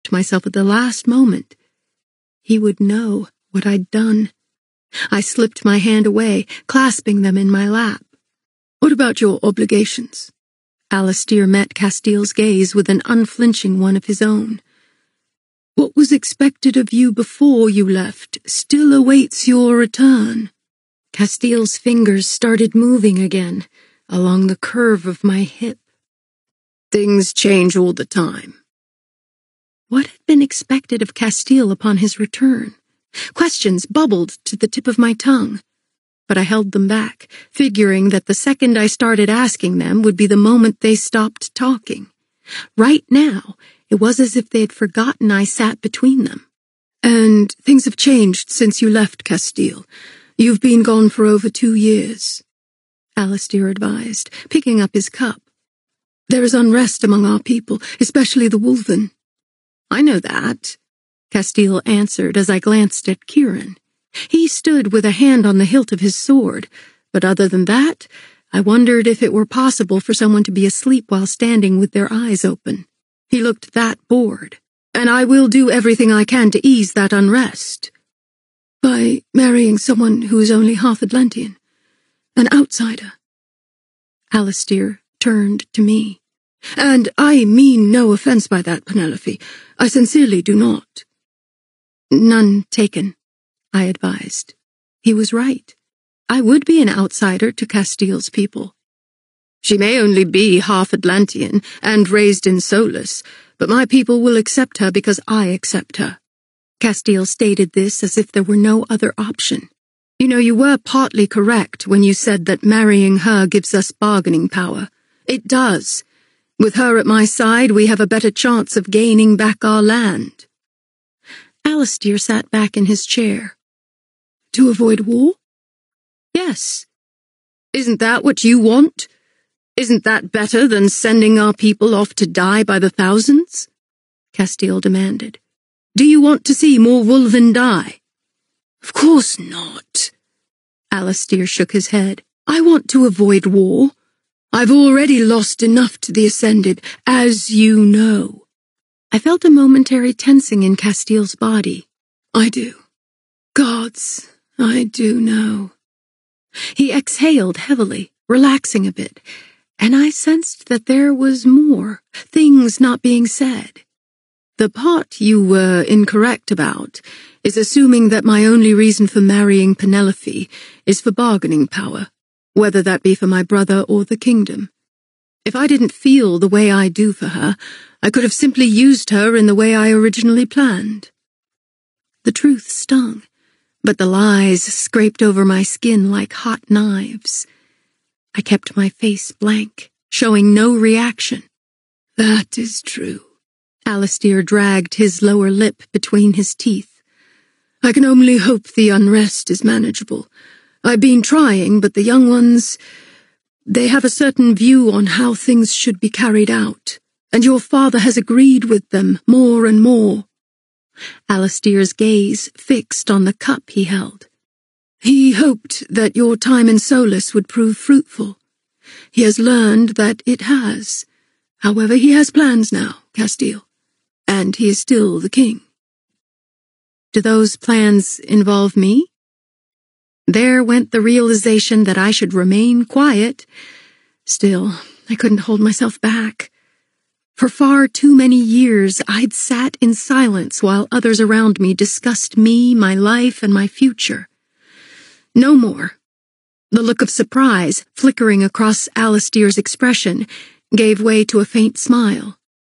myself at the last moment. He would know what I'd done. I slipped my hand away, clasping them in my lap. "What about your obligations?" Alistair met Castile's gaze with an unflinching one of his own. "What was expected of you before you left still awaits your return." Castile's fingers started moving again, along the curve of my hip. "Things change all the time." What had been expected of Castile upon his return? Questions bubbled to the tip of my tongue, but I held them back, figuring that the second I started asking them would be the moment they stopped talking. Right now, it was as if they had forgotten I sat between them. "And things have changed since you left, Castile. You've been gone for over 2 years," Alistair advised, picking up his cup. "There is unrest among our people, especially the Wolven." "I know that," Castile answered as I glanced at Kieran. He stood with a hand on the hilt of his sword, but other than that, I wondered if it were possible for someone to be asleep while standing with their eyes open. He looked that bored. "And I will do everything I can to ease that unrest." "By marrying someone who is only half Atlantean, an outsider." Alistair turned to me. "And I mean no offense by that, Penelope. I sincerely do not." "None taken," I advised. He was right. I would be an outsider to Castile's people. "She may only be half Atlantean and raised in Solus, but my people will accept her because I accept her." Castile stated this as if there were no other option. "You know, you were partly correct when you said that marrying her gives us bargaining power. It does. With her at my side, we have a better chance of gaining back our land." Alistair sat back in his chair. "To avoid war?" "Yes. Isn't that what you want? Isn't that better than sending our people off to die by the thousands?" Castile demanded. "Do you want to see more Wolven die?" "Of course not." Alistair shook his head. "I want to avoid war. I've already lost enough to the Ascended, as you know." I felt a momentary tensing in Castile's body. "I do. Gods, I do know." He exhaled heavily, relaxing a bit, and I sensed that there was more, things not being said. "The part you were incorrect about is assuming that my only reason for marrying Penelope is for bargaining power, whether that be for my brother or the kingdom. If I didn't feel the way I do for her, I could have simply used her in the way I originally planned." The truth stung, but the lies scraped over my skin like hot knives. I kept my face blank, showing no reaction. "That is true." Alistair dragged his lower lip between his teeth. "I can only hope the unrest is manageable. I've been trying, but the young ones, they have a certain view on how things should be carried out, and your father has agreed with them more and more." Alistair's gaze fixed on the cup he held. "He hoped that your time in Solus would prove fruitful. He has learned that it has. However, he has plans now, Castile, and he is still the king." "Do those plans involve me?" There went the realization that I should remain quiet. Still, I couldn't hold myself back. For far too many years, I'd sat in silence while others around me discussed me, my life, and my future. No more. The look of surprise flickering across Alistair's expression gave way to a faint smile.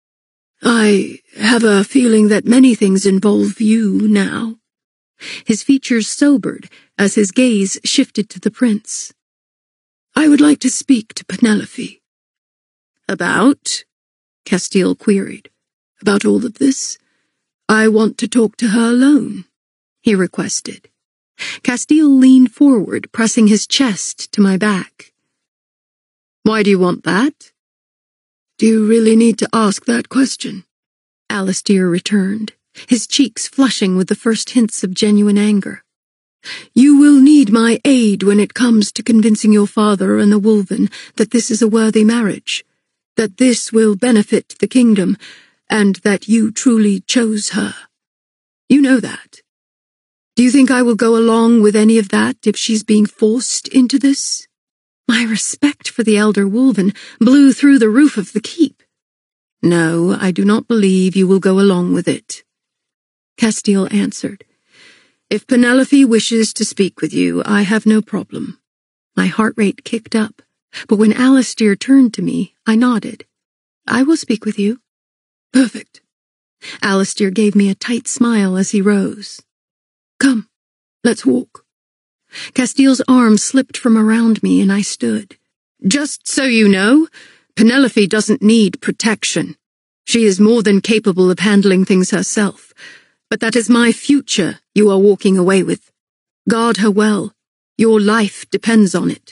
"I have a feeling that many things involve you now." His features sobered as his gaze shifted to the prince. "I would like to speak to Penelope." "About?" Castile queried. "About all of this. I want to talk to her alone," he requested. Castile leaned forward, pressing his chest to my back. "Why do you want that?" "Do you really need to ask that question?" Alistair returned, his cheeks flushing with the first hints of genuine anger. "You will need my aid when it comes to convincing your father and the Wolven that this is a worthy marriage, that this will benefit the kingdom, and that you truly chose her. You know that. Do you think I will go along with any of that if she's being forced into this?" My respect for the elder Wolven blew through the roof of the keep. "No, I do not believe you will go along with it," Castile answered. "If Penelope wishes to speak with you, I have no problem." My heart rate kicked up, but when Alistair turned to me, I nodded. "I will speak with you." "Perfect." Alistair gave me a tight smile as he rose. "Come, let's walk." Castile's arm slipped from around me and I stood. "Just so you know, Penelope doesn't need protection. She is more than capable of handling things herself. But that is my future you are walking away with. Guard her well. Your life depends on it."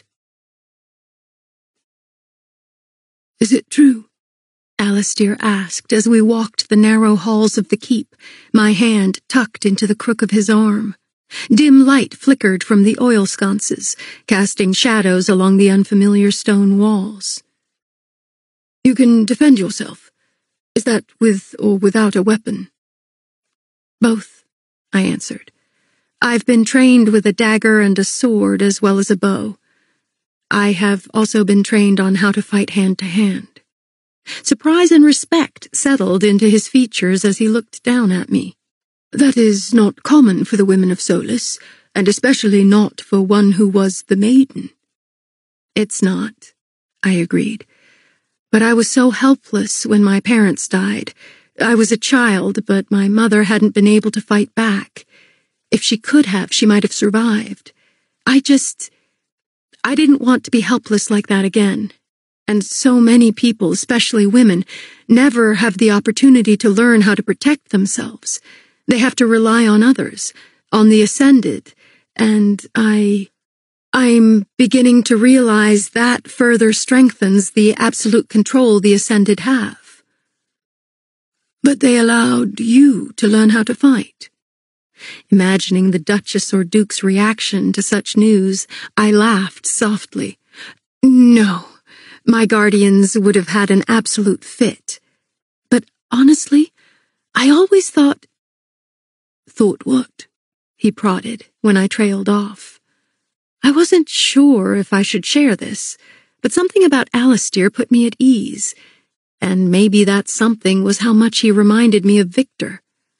"Is it true?" Alistair asked as we walked the narrow halls of the keep, my hand tucked into the crook of his arm. Dim light flickered from the oil sconces, casting shadows along the unfamiliar stone walls. "You can defend yourself. Is that with or without a weapon?" "Both," I answered. "I've been trained with a dagger and a sword as well as a bow. I have also been trained on how to fight hand-to-hand." Surprise and respect settled into his features as he looked down at me. "That is not common for the women of Solis, and especially not for one who was the maiden." "It's not," I agreed. "But I was so helpless when my parents died. I was a child, but my mother hadn't been able to fight back. If she could have, she might have survived. I didn't want to be helpless like that again. And so many people, especially women, never have the opportunity to learn how to protect themselves. They have to rely on others, on the Ascended, and I'm beginning to realize that further strengthens the absolute control the Ascended have." "But they allowed you to learn how to fight." Imagining the Duchess or Duke's reaction to such news, I laughed softly. "No, my guardians would have had an absolute fit. But honestly, I always thought—" "Thought what?" he prodded when I trailed off. I wasn't sure if I should share this, but something about Alistair put me at ease, and maybe that something was how much he reminded me of Victor.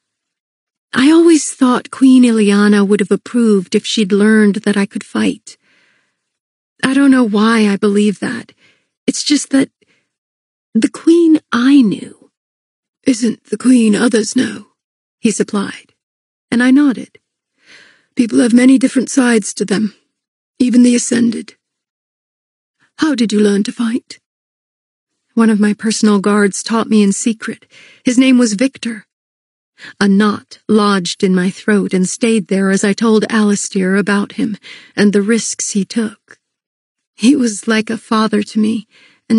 "I always thought Queen Ileana would have approved if she'd learned that I could fight. I don't know why I believe that. It's just that the Queen I knew isn't the Queen others know," he supplied, and I nodded. "People have many different sides to them, even the Ascended." "How did you learn to fight?" "One of my personal guards taught me in secret. His name was Victor." A knot lodged in my throat and stayed there as I told Alistair about him and the risks he took. He was like a father to me, and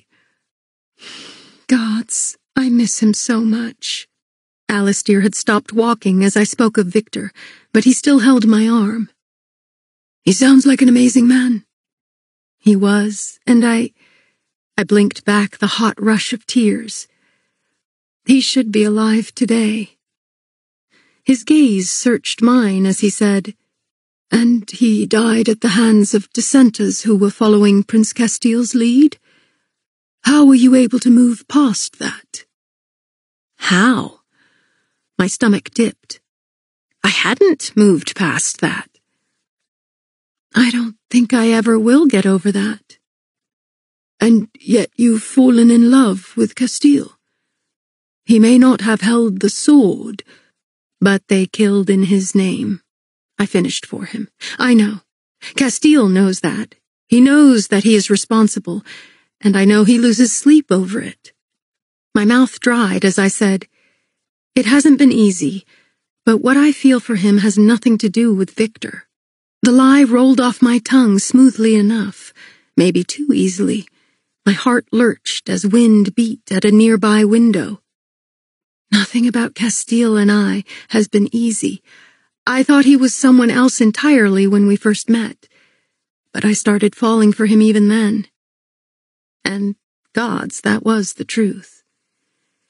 Gods, I miss him so much. Alistair had stopped walking as I spoke of Victor, but he still held my arm. "He sounds like an amazing man." He was, and I blinked back the hot rush of tears. He should be alive today. His gaze searched mine as he said, "And he died at the hands of dissenters who were following Prince Castile's lead? How were you able to move past that?" How? My stomach dipped. I hadn't moved past that. "I don't think I ever will get over that." "And yet you've fallen in love with Castile. He may not have held the sword, but they killed in his name," I finished for him. "I know. Castile knows that. He knows that he is responsible, and I know he loses sleep over it." My mouth dried as I said, "It hasn't been easy, but what I feel for him has nothing to do with Victor." The lie rolled off my tongue smoothly enough, maybe too easily. My heart lurched as wind beat at a nearby window. Nothing about Castile and I has been easy. I thought he was someone else entirely when we first met, but I started falling for him even then. And gods, that was the truth.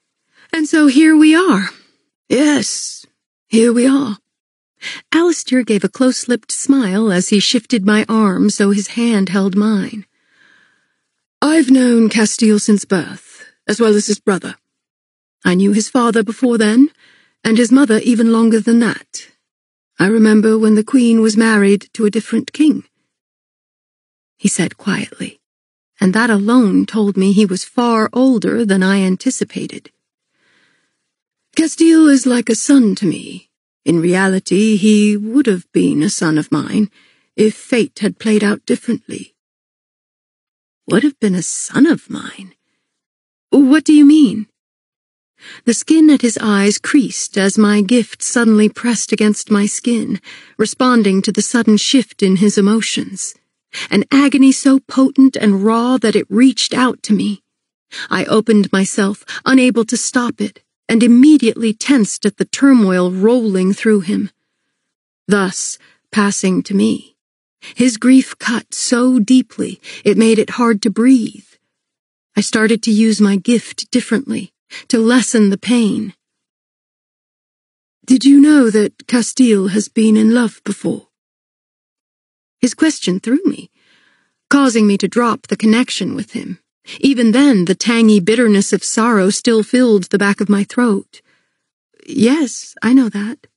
And so here we are. Yes, here we are. Alistair gave a close-lipped smile as he shifted my arm so his hand held mine. I've known Castile since birth, as well as his brother. I knew his father before then, and his mother even longer than that. I remember when the Queen was married to a different king, he said quietly, and that alone told me he was far older than I anticipated. Castile is like a son to me. In reality, he would have been a son of mine if fate had played out differently. Would have been a son of mine? What do you mean? The skin at his eyes creased as my gift suddenly pressed against my skin, responding to the sudden shift in his emotions. An agony so potent and raw that it reached out to me. I opened myself, unable to stop it, and immediately tensed at the turmoil rolling through him. Thus, passing to me. His grief cut so deeply, it made it hard to breathe. I started to use my gift differently, to lessen the pain. Did you know that Castile has been in love before? His question threw me, causing me to drop the connection with him. Even then, the tangy bitterness of sorrow still filled the back of my throat. Yes, I know that.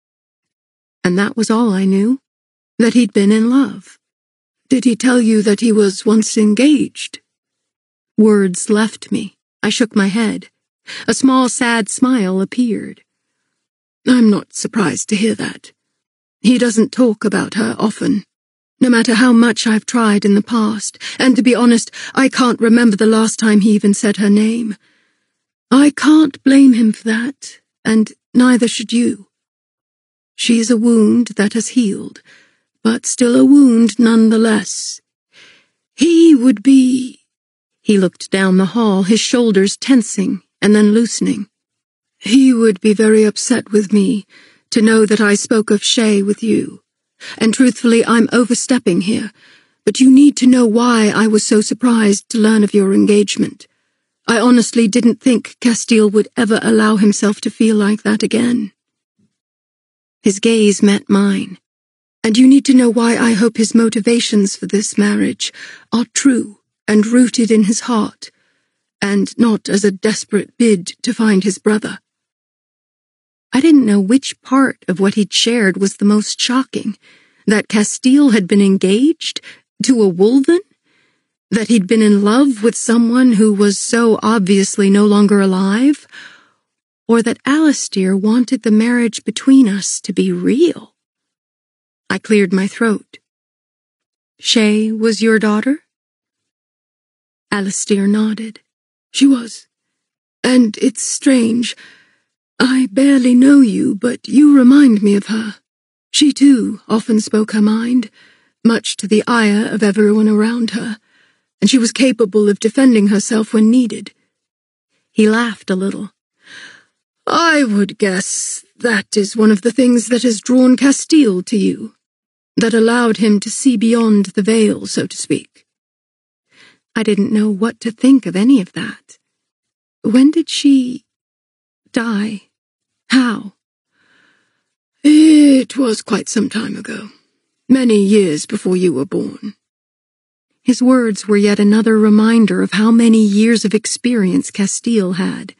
And that was all I knew, that he'd been in love. Did he tell you that he was once engaged? Words left me. I shook my head. A small, sad smile appeared. I'm not surprised to hear that. He doesn't talk about her often. No matter how much I've tried in the past, and to be honest, I can't remember the last time he even said her name. I can't blame him for that, and neither should you. She is a wound that has healed, but still a wound nonetheless. He would be... He looked down the hall, his shoulders tensing and then loosening. He would be very upset with me to know that I spoke of Shay with you. And truthfully, I'm overstepping here, but you need to know why I was so surprised to learn of your engagement. I honestly didn't think Castile would ever allow himself to feel like that again. His gaze met mine, and you need to know why I hope his motivations for this marriage are true and rooted in his heart, and not as a desperate bid to find his brother. I didn't know which part of what he'd shared was the most shocking, that Castile had been engaged to a Wolven, that he'd been in love with someone who was so obviously no longer alive, or that Alistair wanted the marriage between us to be real. I cleared my throat. Shay was your daughter? Alistair nodded. She was. And it's strange. I barely know you, but you remind me of her. She, too, often spoke her mind, much to the ire of everyone around her, and she was capable of defending herself when needed. He laughed a little. I would guess that is one of the things that has drawn Castile to you, that allowed him to see beyond the veil, so to speak. I didn't know what to think of any of that. When did she die? How? It was quite some time ago. Many years before you were born. His words were yet another reminder of how many years of experience Castile had.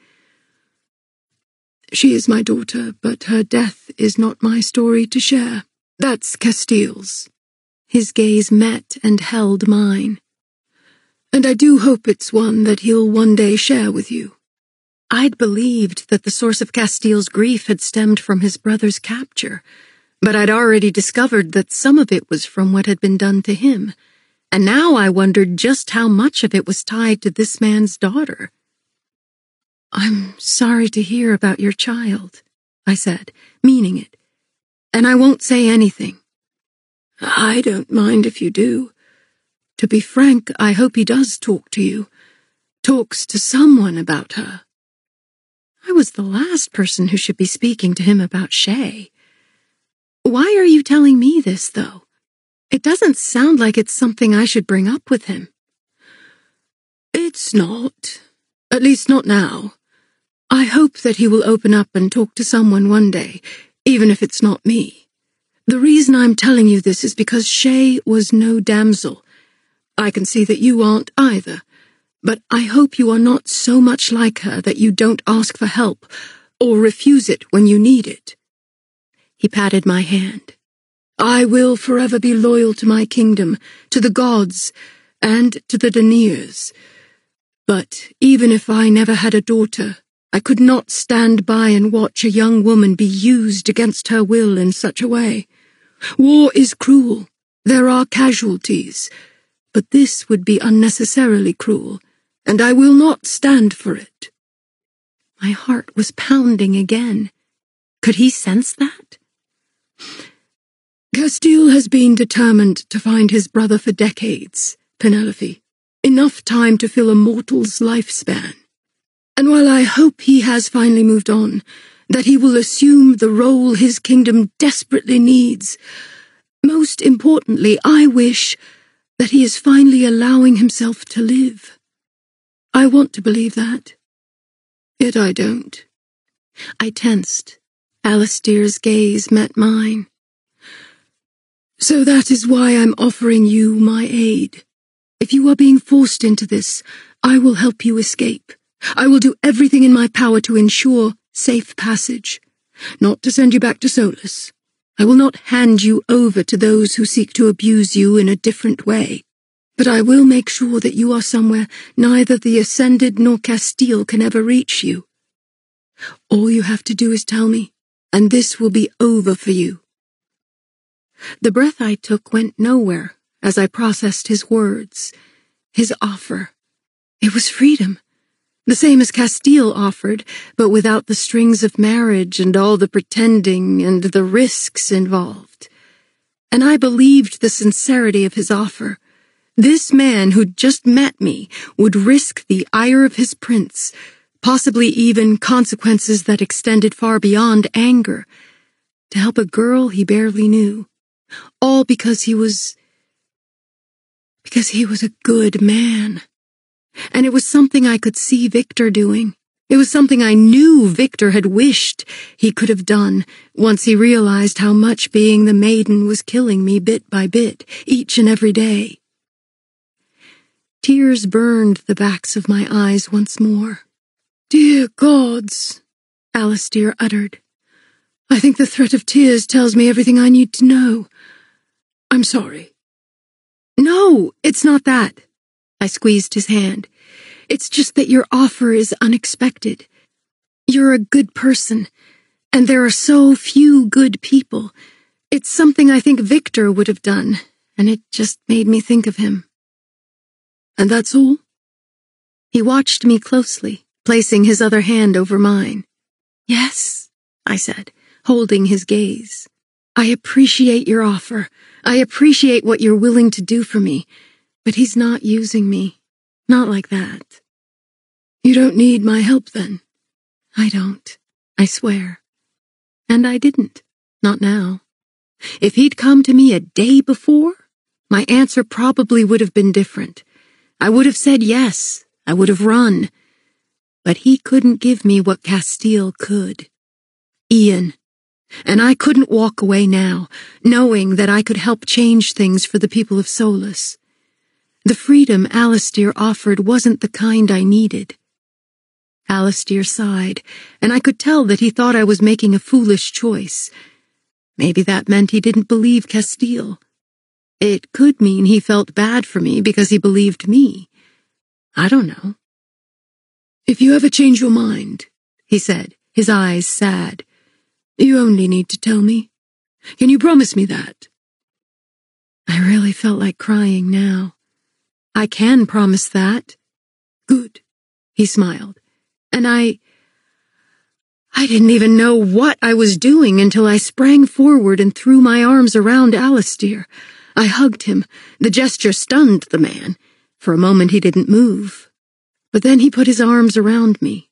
She is my daughter, but her death is not my story to share. That's Castile's. His gaze met and held mine. And I do hope it's one that he'll one day share with you. I'd believed that the source of Castile's grief had stemmed from his brother's capture, but I'd already discovered that some of it was from what had been done to him, and now I wondered just how much of it was tied to this man's daughter. I'm sorry to hear about your child, I said, meaning it, and I won't say anything. I don't mind if you do. To be frank, I hope he does talk to you, talks to someone about her. I was the last person who should be speaking to him about Shay. Why are you telling me this, though? It doesn't sound like it's something I should bring up with him. It's not. At least not now. I hope that he will open up and talk to someone one day, even if it's not me. The reason I'm telling you this is because Shay was no damsel. I can see that you aren't either, but I hope you are not so much like her that you don't ask for help or refuse it when you need it. He patted my hand. I will forever be loyal to my kingdom, to the gods, and to the Deniers. But even if I never had a daughter, I could not stand by and watch a young woman be used against her will in such a way. War is cruel. There are casualties. But this would be unnecessarily cruel, and I will not stand for it. My heart was pounding again. Could he sense that? Castile has been determined to find his brother for decades, Penelope. Enough time to fill a mortal's lifespan. And while I hope he has finally moved on, that he will assume the role his kingdom desperately needs, most importantly, I wish that he is finally allowing himself to live. I want to believe that. Yet I don't. I tensed. Alistair's gaze met mine. So that is why I'm offering you my aid. If you are being forced into this, I will help you escape. I will do everything in my power to ensure safe passage, not to send you back to Solus. I will not hand you over to those who seek to abuse you in a different way, but I will make sure that you are somewhere neither the Ascended nor Castile can ever reach you. All you have to do is tell me, and this will be over for you. The breath I took went nowhere as I processed his words, his offer. It was freedom. The same as Castile offered, but without the strings of marriage and all the pretending and the risks involved. And I believed the sincerity of his offer. This man who'd just met me would risk the ire of his prince, possibly even consequences that extended far beyond anger, to help a girl he barely knew. All because he was a good man. And it was something I could see Victor doing. It was something I knew Victor had wished he could have done once he realized how much being the maiden was killing me bit by bit, each and every day. Tears burned the backs of my eyes once more. Dear gods, Alistair uttered. I think the threat of tears tells me everything I need to know. I'm sorry. No, it's not that. I squeezed his hand. It's just that your offer is unexpected. You're a good person, and there are so few good people. It's something I think Victor would have done, and it just made me think of him. And that's all? He watched me closely, placing his other hand over mine. Yes, I said, holding his gaze. I appreciate your offer. I appreciate what you're willing to do for me. But he's not using me. Not like that. You don't need my help, then? I don't. I swear. And I didn't. Not now. If he'd come to me a day before, my answer probably would have been different. I would have said yes. I would have run. But he couldn't give me what Castile could. Ian. And I couldn't walk away now, knowing that I could help change things for the people of Solus. The freedom Alistair offered wasn't the kind I needed. Alistair sighed, and I could tell that he thought I was making a foolish choice. Maybe that meant he didn't believe Castile. It could mean he felt bad for me because he believed me. I don't know. If you ever change your mind, he said, his eyes sad, you only need to tell me. Can you promise me that? I really felt like crying now. I can promise that. Good, he smiled. And I didn't even know what I was doing until I sprang forward and threw my arms around Alistair. I hugged him. The gesture stunned the man. For a moment he didn't move. But then he put his arms around me.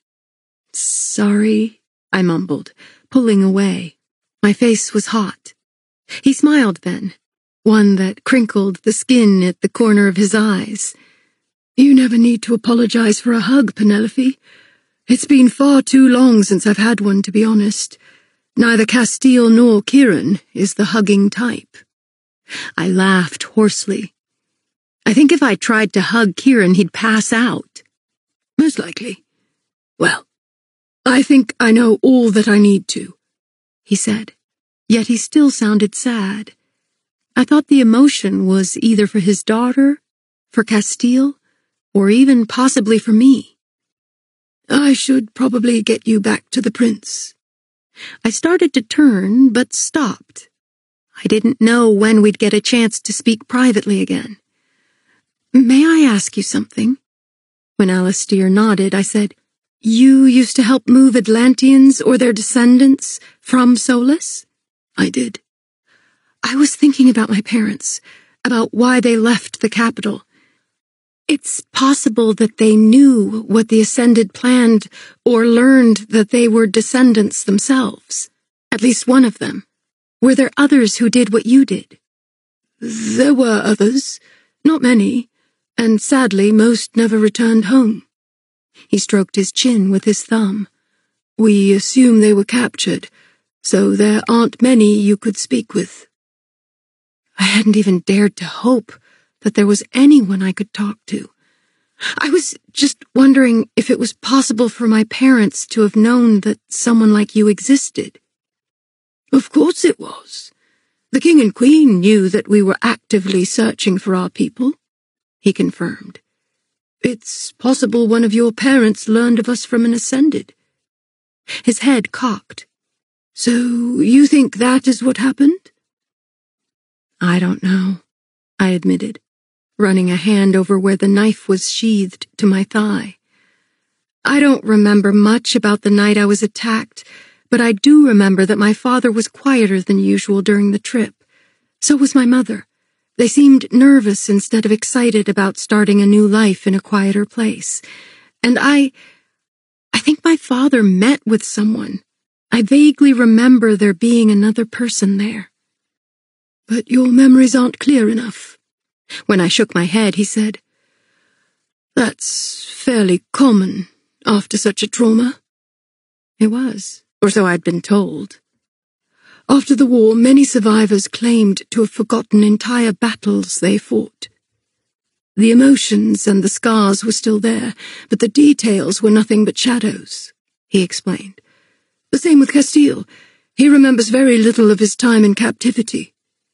Sorry, I mumbled, pulling away. My face was hot. He smiled then. One that crinkled the skin at the corner of his eyes. You never need to apologize for a hug, Penelope. It's been far too long since I've had one, to be honest. Neither Castile nor Kieran is the hugging type. I laughed hoarsely. I think if I tried to hug Kieran, he'd pass out. Most likely. Well, I think I know all that I need to, he said, yet he still sounded sad. I thought the emotion was either for his daughter, for Castile, or even possibly for me. I should probably get you back to the prince. I started to turn, but stopped. I didn't know when we'd get a chance to speak privately again. May I ask you something? When Alistair nodded, I said, You used to help move Atlanteans or their descendants from Solus? I did. I was thinking about my parents, about why they left the capital. It's possible that they knew what the Ascended planned or learned that they were descendants themselves. At least one of them. Were there others who did what you did? There were others. Not many. And sadly, most never returned home. He stroked his chin with his thumb. We assume they were captured, so there aren't many you could speak with. I hadn't even dared to hope that there was anyone I could talk to. I was just wondering if it was possible for my parents to have known that someone like you existed. Of course it was. The king and queen knew that we were actively searching for our people, he confirmed. It's possible one of your parents learned of us from an Ascended. His head cocked. So you think that is what happened? I don't know, I admitted, running a hand over where the knife was sheathed to my thigh. I don't remember much about the night I was attacked, but I do remember that my father was quieter than usual during the trip. So was my mother. They seemed nervous instead of excited about starting a new life in a quieter place. And I think my father met with someone. I vaguely remember there being another person there. But your memories aren't clear enough. When I shook my head, he said, That's fairly common after such a trauma. It was, or so I'd been told. After the war, many survivors claimed to have forgotten entire battles they fought. The emotions and the scars were still there, but the details were nothing but shadows, he explained. The same with Castile. He remembers very little of his time in captivity.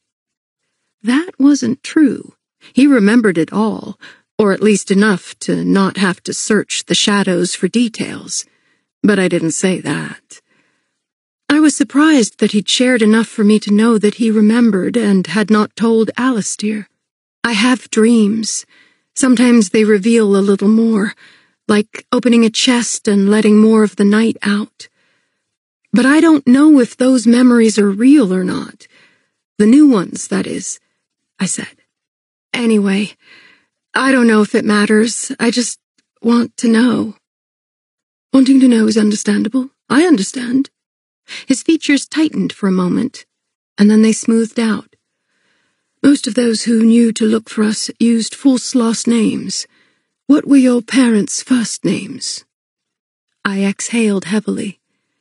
That wasn't true. He remembered it all, or at least enough to not have to search the shadows for details. But I didn't say that. I was surprised that he'd shared enough for me to know that he remembered and had not told Alistair. I have dreams. Sometimes they reveal a little more, like opening a chest and letting more of the night out. But I don't know if those memories are real or not. The new ones, that is, I said. Anyway, I don't know if it matters. I just want to know. Wanting to know is understandable. I understand. His features tightened for a moment, and then they smoothed out. Most of those who knew to look for us used false last names. What were your parents' first names? I exhaled heavily.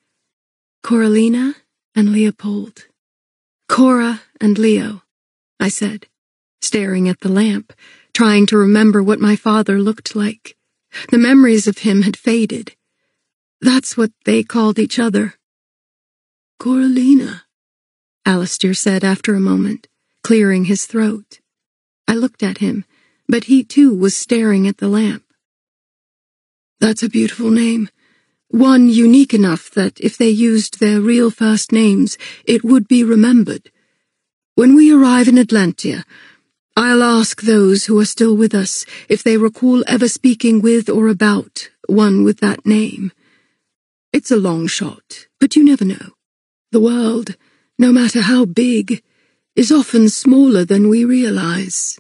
Coralina and Leopold. Cora and Leo, I said, staring at the lamp, trying to remember what my father looked like. The memories of him had faded. That's what they called each other. Coralina, Alistair said after a moment, clearing his throat. I looked at him, but he too was staring at the lamp. That's a beautiful name. One unique enough that if they used their real first names, it would be remembered. When we arrive in Atlantia, I'll ask those who are still with us if they recall ever speaking with or about one with that name. It's a long shot, but you never know. The world, no matter how big, is often smaller than we realize.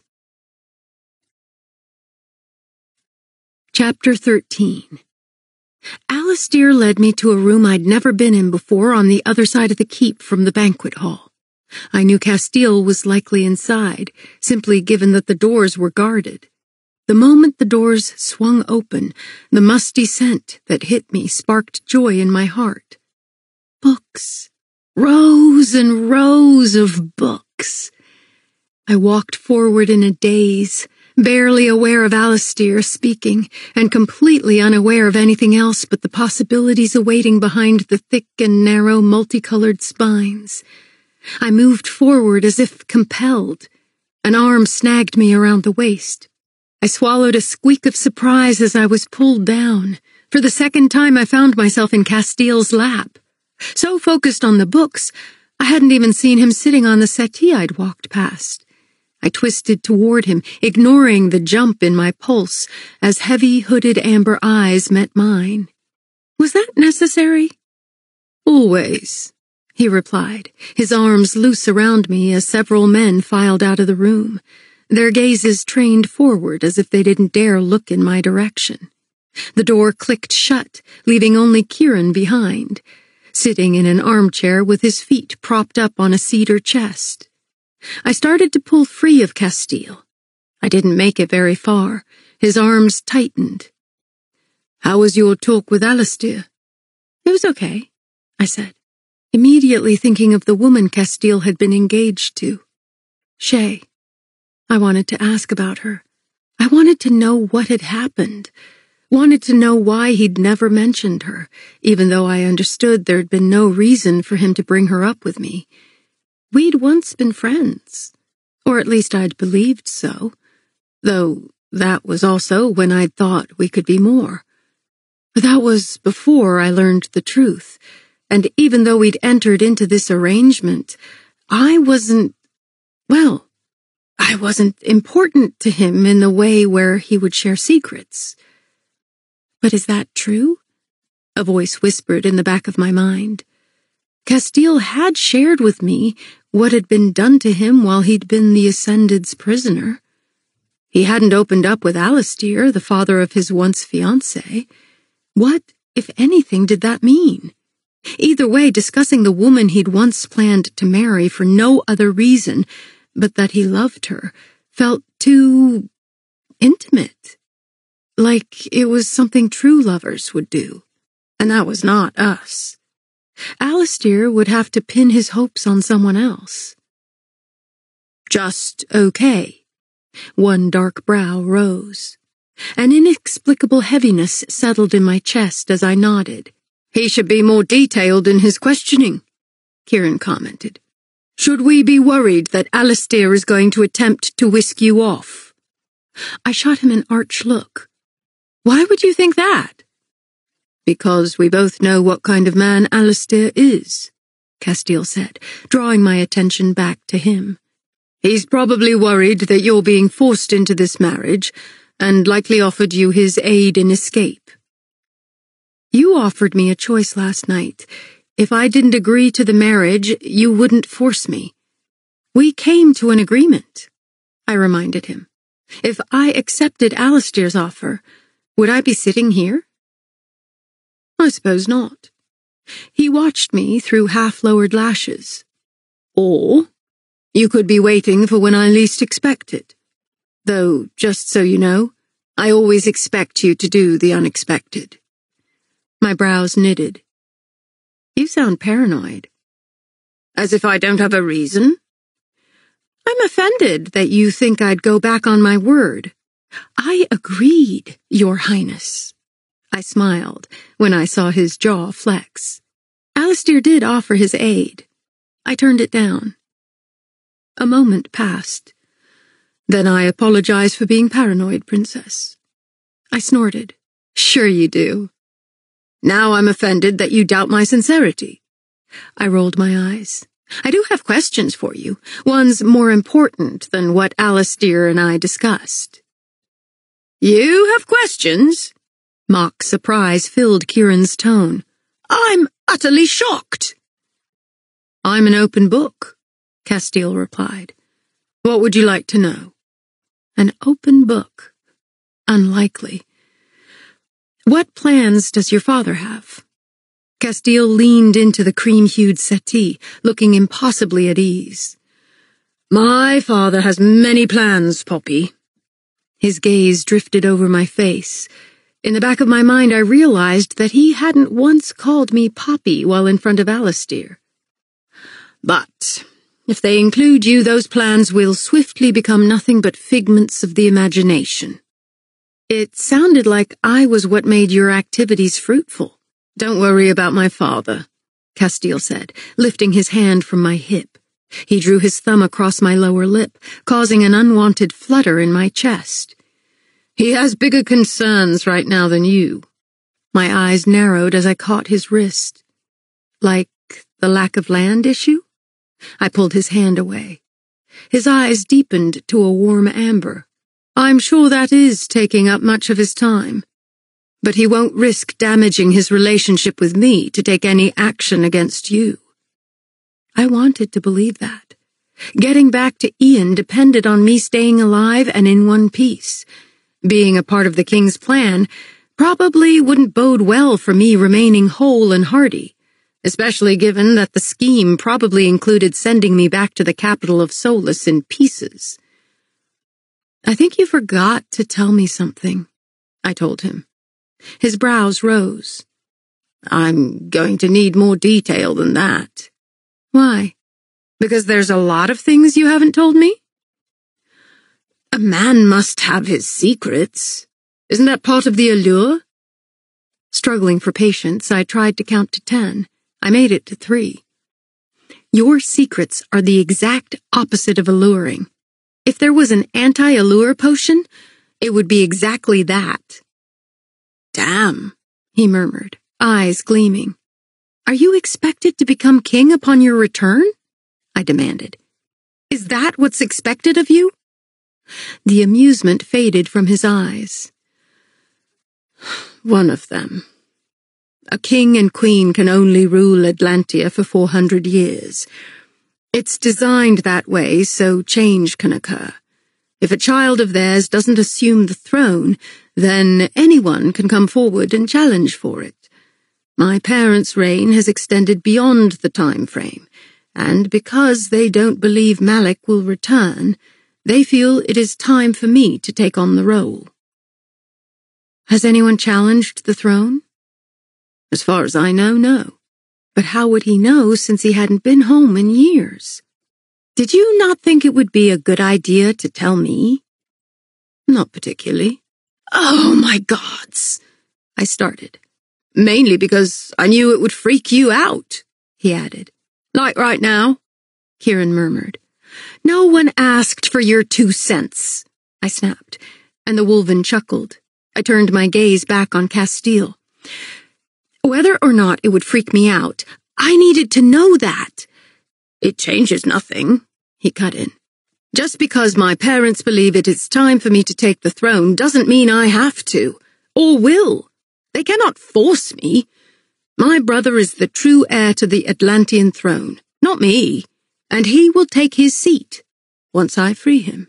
Chapter 13. Alistair led me to a room I'd never been in before on the other side of the keep from the banquet hall. I knew Castile was likely inside, simply given that the doors were guarded. The The moment the doors swung open, the musty scent that hit me sparked joy in my heart. Books. Rows and rows of books. I walked forward in a daze, barely aware of Alistair speaking, and completely unaware of anything else but the possibilities awaiting behind the thick and narrow multicolored spines. I moved forward as if compelled. An arm snagged me around the waist. I swallowed a squeak of surprise as I was pulled down. For the second time, I found myself in Castile's lap. So focused on the books, I hadn't even seen him sitting on the settee I'd walked past. I twisted toward him, ignoring the jump in my pulse as heavy, hooded amber eyes met mine. Was that necessary? Always, he replied, his arms loose around me as several men filed out of the room, their gazes trained forward as if they didn't dare look in my direction. The door clicked shut, leaving only Kieran behind, sitting in an armchair with his feet propped up on a cedar chest. I started to pull free of Castile. I didn't make it very far. His arms tightened. How was your talk with Alistair? It was okay, I said, immediately thinking of the woman Castile had been engaged to. Shay. I wanted to ask about her. I wanted to know what had happened. Wanted to know why he'd never mentioned her, even though I understood there'd been no reason for him to bring her up with me. We'd once been friends, or at least I'd believed so, though that was also when I'd thought we could be more. But that was before I learned the truth, and even though we'd entered into this arrangement, I wasn't important to him in the way where he would share secrets. But is that true? A voice whispered in the back of my mind. Castile had shared with me what had been done to him while he'd been the Ascended's prisoner. He hadn't opened up with Alistair, the father of his once fiancée. What, if anything, did that mean? Either way, discussing the woman he'd once planned to marry for no other reason but that he loved her felt too intimate. Like it was something true lovers would do. And that was not us. Alistair would have to pin his hopes on someone else. Just okay. One dark brow rose. An inexplicable heaviness settled in my chest as I nodded. He should be more detailed in his questioning, Kieran commented. Should we be worried that Alistair is going to attempt to whisk you off? I shot him an arch look. Why would you think that? Because we both know what kind of man Alistair is, Castile said, drawing my attention back to him. He's probably worried that you're being forced into this marriage, and likely offered you his aid in escape. You offered me a choice last night. If I didn't agree to the marriage, you wouldn't force me. We came to an agreement, I reminded him. If I accepted Alistair's offer, would I be sitting here? I suppose not. He watched me through half-lowered lashes. Or you could be waiting for when I least expect it. Though, just so you know, I always expect you to do the unexpected. My brows knitted. You sound paranoid. As if I don't have a reason? I'm offended that you think I'd go back on my word. I agreed, Your Highness. I smiled when I saw his jaw flex. Alistair did offer his aid. I turned it down. A moment passed. Then I apologize for being paranoid, Princess. I snorted. Sure you do. Now I'm offended that you doubt my sincerity. I rolled my eyes. I do have questions for you, ones more important than what Alistair and I discussed. You have questions? Mock surprise filled Kieran's tone. I'm utterly shocked. I'm an open book, Castile replied. What would you like to know? An open book. Unlikely. What plans does your father have? Castile leaned into the cream-hued settee, looking impossibly at ease. My father has many plans, Poppy. His gaze drifted over my face. In the back of my mind, I realized that he hadn't once called me Poppy while in front of Alistair. But if they include you, those plans will swiftly become nothing but figments of the imagination. It sounded like I was what made your activities fruitful. Don't worry about my father, Castile said, lifting his hand from my hip. He drew his thumb across my lower lip, causing an unwanted flutter in my chest. He has bigger concerns right now than you. My eyes narrowed as I caught his wrist. Like the lack of land issue? I pulled his hand away. His eyes deepened to a warm amber. I'm sure that is taking up much of his time. But he won't risk damaging his relationship with me to take any action against you. I wanted to believe that. Getting back to Ian depended on me staying alive and in one piece. Being a part of the king's plan probably wouldn't bode well for me remaining whole and hearty, especially given that the scheme probably included sending me back to the capital of Solus in pieces. I think you forgot to tell me something, I told him. His brows rose. I'm going to need more detail than that. Why? Because there's a lot of things you haven't told me? A man must have his secrets. Isn't that part of the allure? Struggling for patience, I tried to count to 10. I made it to 3. Your secrets are the exact opposite of alluring. If there was an anti-allure potion, it would be exactly that. Damn, he murmured, eyes gleaming. Are you expected to become king upon your return? I demanded. Is that what's expected of you? The amusement faded from his eyes. One of them. A king and queen can only rule Atlantia for 400 years. It's designed that way so change can occur. If a child of theirs doesn't assume the throne, then anyone can come forward and challenge for it. My parents' reign has extended beyond the time frame, and because they don't believe Malik will return, they feel it is time for me to take on the role. Has anyone challenged the throne? As far as I know, no. But how would he know since he hadn't been home in years? Did you not think it would be a good idea to tell me? Not particularly. Oh, my gods! I started. Mainly because I knew it would freak you out, he added. Like right now, Kieran murmured. No one asked for your 2 cents, I snapped, and the Wolven chuckled. I turned my gaze back on Castile. Whether or not it would freak me out, I needed to know that. It changes nothing, he cut in. Just because my parents believe it is time for me to take the throne doesn't mean I have to, or will. They cannot force me. My brother is the true heir to the Atlantean throne, not me, and he will take his seat once I free him.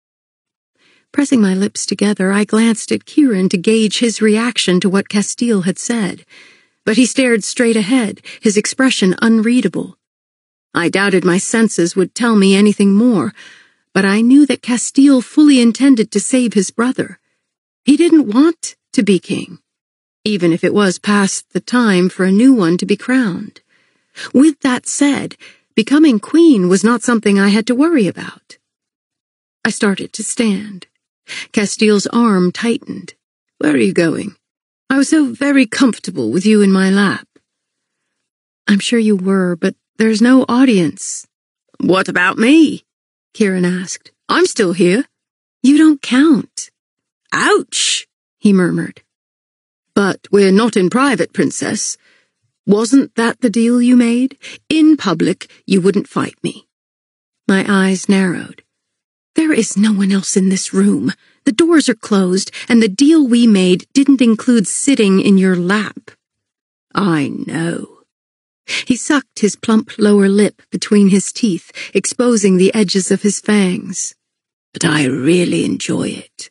Pressing my lips together, I glanced at Kieran to gauge his reaction to what Castile had said, but he stared straight ahead, his expression unreadable. I doubted my senses would tell me anything more, but I knew that Castile fully intended to save his brother. He didn't want to be king, even if it was past the time for a new one to be crowned. With that said, becoming queen was not something I had to worry about. I started to stand. Castile's arm tightened. Where are you going? I was so very comfortable with you in my lap. I'm sure you were, but there's no audience. What about me? Kieran asked. I'm still here. You don't count. Ouch, he murmured. But we're not in private, Princess. Wasn't that the deal you made? In public, you wouldn't fight me. My eyes narrowed. There is no one else in this room. The doors are closed, and the deal we made didn't include sitting in your lap. I know. He sucked his plump lower lip between his teeth, exposing the edges of his fangs. But I really enjoy it.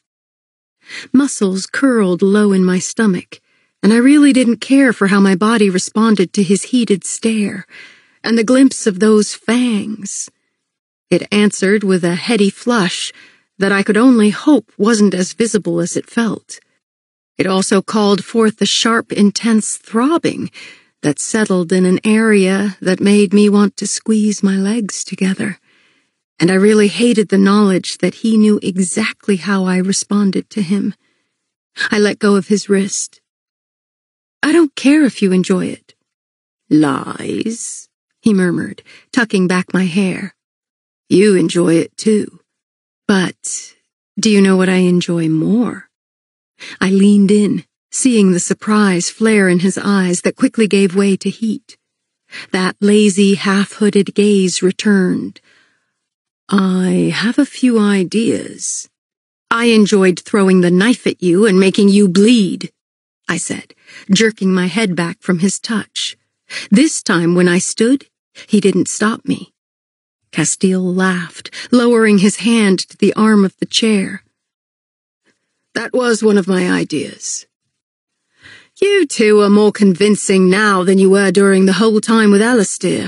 Muscles curled low in my stomach, and I really didn't care for how my body responded to his heated stare, and the glimpse of those fangs. It answered with a heady flush, that I could only hope wasn't as visible as it felt. It also called forth a sharp, intense throbbing that settled in an area that made me want to squeeze my legs together. And I really hated the knowledge that he knew exactly how I responded to him. I let go of his wrist. I don't care if you enjoy it. Lies, he murmured, tucking back my hair. You enjoy it too. But do you know what I enjoy more? I leaned in, seeing the surprise flare in his eyes that quickly gave way to heat. That lazy, half-hooded gaze returned. I have a few ideas. I enjoyed throwing the knife at you and making you bleed, I said, jerking my head back from his touch. This time when I stood, he didn't stop me. Castile laughed, lowering his hand to the arm of the chair. That was one of my ideas. You two are more convincing now than you were during the whole time with Alistair,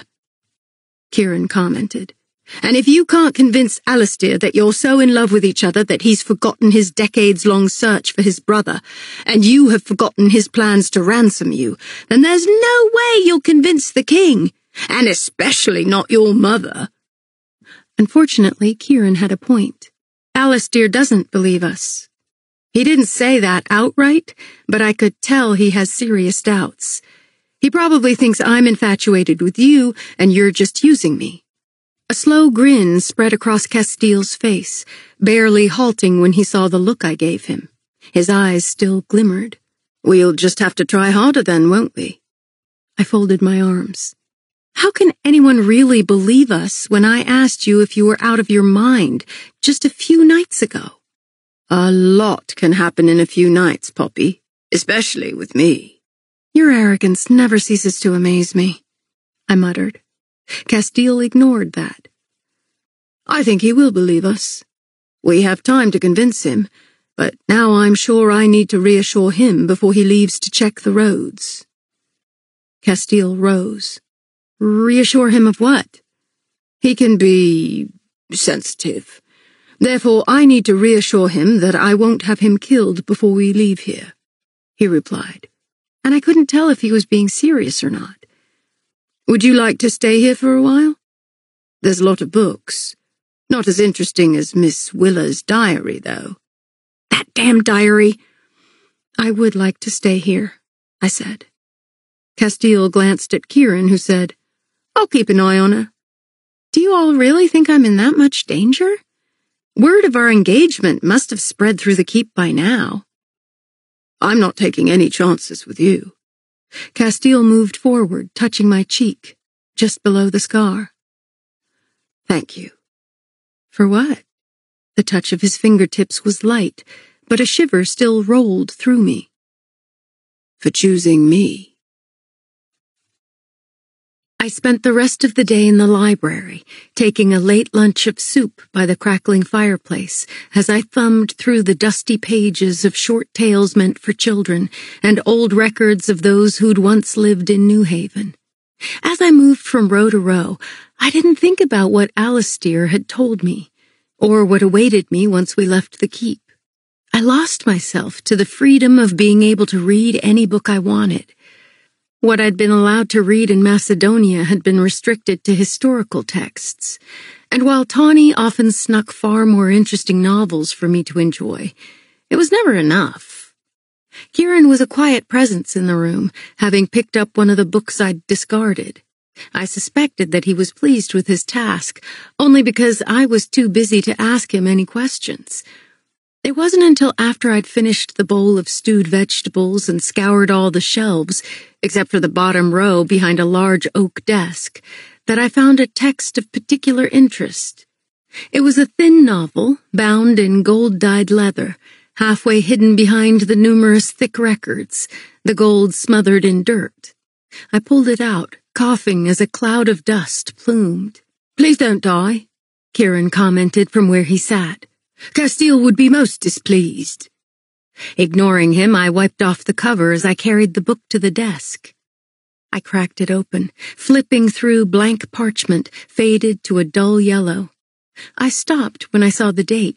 Kieran commented. And if you can't convince Alistair that you're so in love with each other that he's forgotten his decades-long search for his brother, and you have forgotten his plans to ransom you, then there's no way you'll convince the king, and especially not your mother. Unfortunately, Kieran had a point. Alistair doesn't believe us. He didn't say that outright, but I could tell he has serious doubts. He probably thinks I'm infatuated with you, and you're just using me. A slow grin spread across Castile's face, barely halting when he saw the look I gave him. His eyes still glimmered. We'll just have to try harder then, won't we? I folded my arms. How can anyone really believe us when I asked you if you were out of your mind just a few nights ago? A lot can happen in a few nights, Poppy, especially with me. Your arrogance never ceases to amaze me, I muttered. Castile ignored that. I think he will believe us. We have time to convince him, but now I'm sure I need to reassure him before he leaves to check the roads. Castile rose. Reassure him of what? He can be sensitive. Therefore, I need to reassure him that I won't have him killed before we leave here, he replied, and I couldn't tell if he was being serious or not. Would you like to stay here for a while? There's a lot of books. Not as interesting as Miss Willa's diary, though. That damn diary! I would like to stay here, I said. Castile glanced at Kieran, who said, I'll keep an eye on her. Do you all really think I'm in that much danger? Word of our engagement must have spread through the keep by now. I'm not taking any chances with you. Castile moved forward, touching my cheek, just below the scar. Thank you. For what? The touch of his fingertips was light, but a shiver still rolled through me. For choosing me. I spent the rest of the day in the library, taking a late lunch of soup by the crackling fireplace as I thumbed through the dusty pages of short tales meant for children and old records of those who'd once lived in New Haven. As I moved from row to row, I didn't think about what Alistair had told me, or what awaited me once we left the keep. I lost myself to the freedom of being able to read any book I wanted. What I'd been allowed to read in Macedonia had been restricted to historical texts, and while Tawny often snuck far more interesting novels for me to enjoy, it was never enough. Kieran was a quiet presence in the room, having picked up one of the books I'd discarded. I suspected that he was pleased with his task, only because I was too busy to ask him any questions. It wasn't until after I'd finished the bowl of stewed vegetables and scoured all the shelves, except for the bottom row behind a large oak desk, that I found a text of particular interest. It was a thin novel, bound in gold-dyed leather, halfway hidden behind the numerous thick records, the gold smothered in dirt. I pulled it out, coughing as a cloud of dust plumed. Please don't die, Kieran commented from where he sat. Castile would be most displeased. Ignoring him, I wiped off the cover as I carried the book to the desk. I cracked it open, flipping through blank parchment, faded to a dull yellow. I stopped when I saw the date,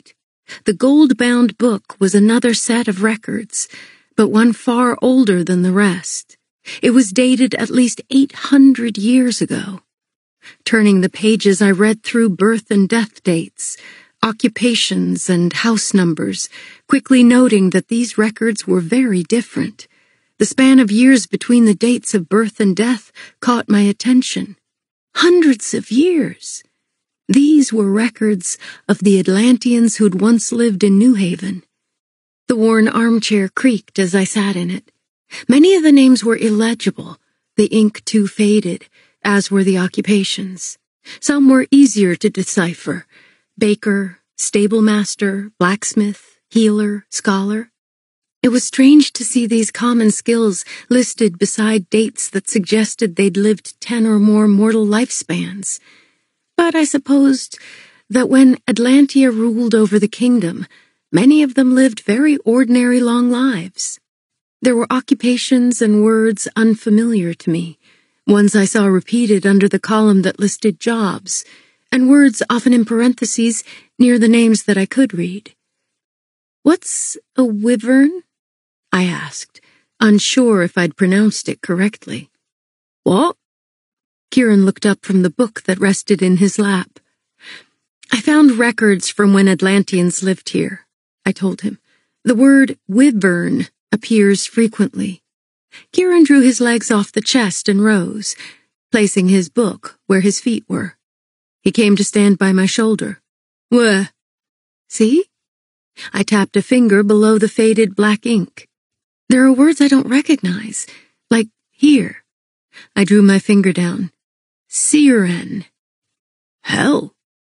The gold-bound book was another set of records, but one far older than the rest. It was dated at least 800 years ago. Turning the pages, I read through birth and death dates, occupations and house numbers, quickly noting that these records were very different. The span of years between the dates of birth and death caught my attention. Hundreds of years! These were records of the Atlanteans who'd once lived in New Haven. The worn armchair creaked as I sat in it. Many of the names were illegible, the ink too faded, as were the occupations. Some were easier to decipher: baker, stablemaster, blacksmith, healer, scholar. It was strange to see these common skills listed beside dates that suggested they'd lived 10 or more mortal lifespans. But I supposed that when Atlantia ruled over the kingdom, many of them lived very ordinary long lives. There were occupations and words unfamiliar to me, ones I saw repeated under the column that listed jobs, and words often in parentheses near the names that I could read. "What's a wyvern?" I asked, unsure if I'd pronounced it correctly. "What?" Kieran looked up from the book that rested in his lap. "I found records from when Atlanteans lived here," I told him. "The word wyvern appears frequently." Kieran drew his legs off the chest and rose, placing his book where his feet were. He came to stand by my shoulder. "Where?" "See?" I tapped a finger below the faded black ink. "There are words I don't recognize, like here." I drew my finger down. "Siren." "Hell."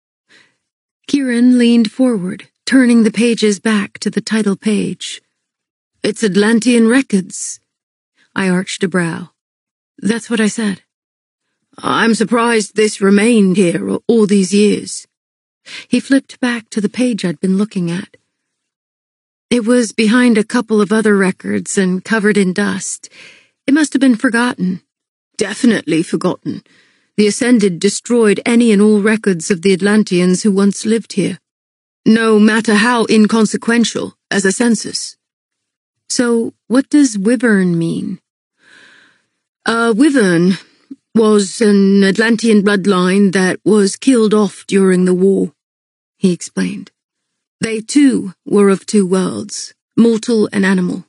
Kieran leaned forward, turning the pages back to the title page. "It's Atlantean records." I arched a brow. "That's what I said." "I'm surprised this remained here all these years." He flipped back to the page I'd been looking at. "It was behind a couple of other records and covered in dust. It must have been forgotten." "Definitely forgotten. The Ascended destroyed any and all records of the Atlanteans who once lived here, no matter how inconsequential, as a census." "So what does wyvern mean?" "A wyvern was an Atlantean bloodline that was killed off during the war," he explained. "They too were of two worlds, mortal and animal."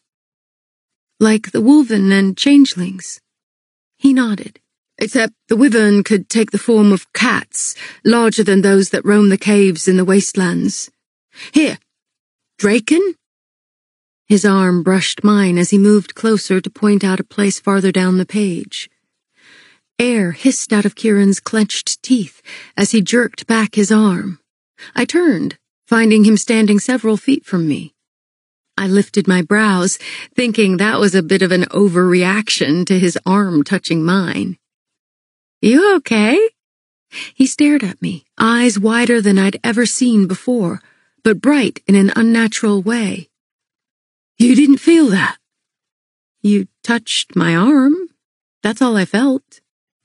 "Like the wolven and changelings?" He nodded. "Except the wyvern could take the form of cats, larger than those that roam the caves in the wastelands. Here, Draken?" His arm brushed mine as he moved closer to point out a place farther down the page. Air hissed out of Kieran's clenched teeth as he jerked back his arm. I turned, finding him standing several feet from me. I lifted my brows, thinking that was a bit of an overreaction to his arm touching mine. "You okay?" He stared at me, eyes wider than I'd ever seen before, but bright in an unnatural way. "You didn't feel that?" "You touched my arm. That's all I felt."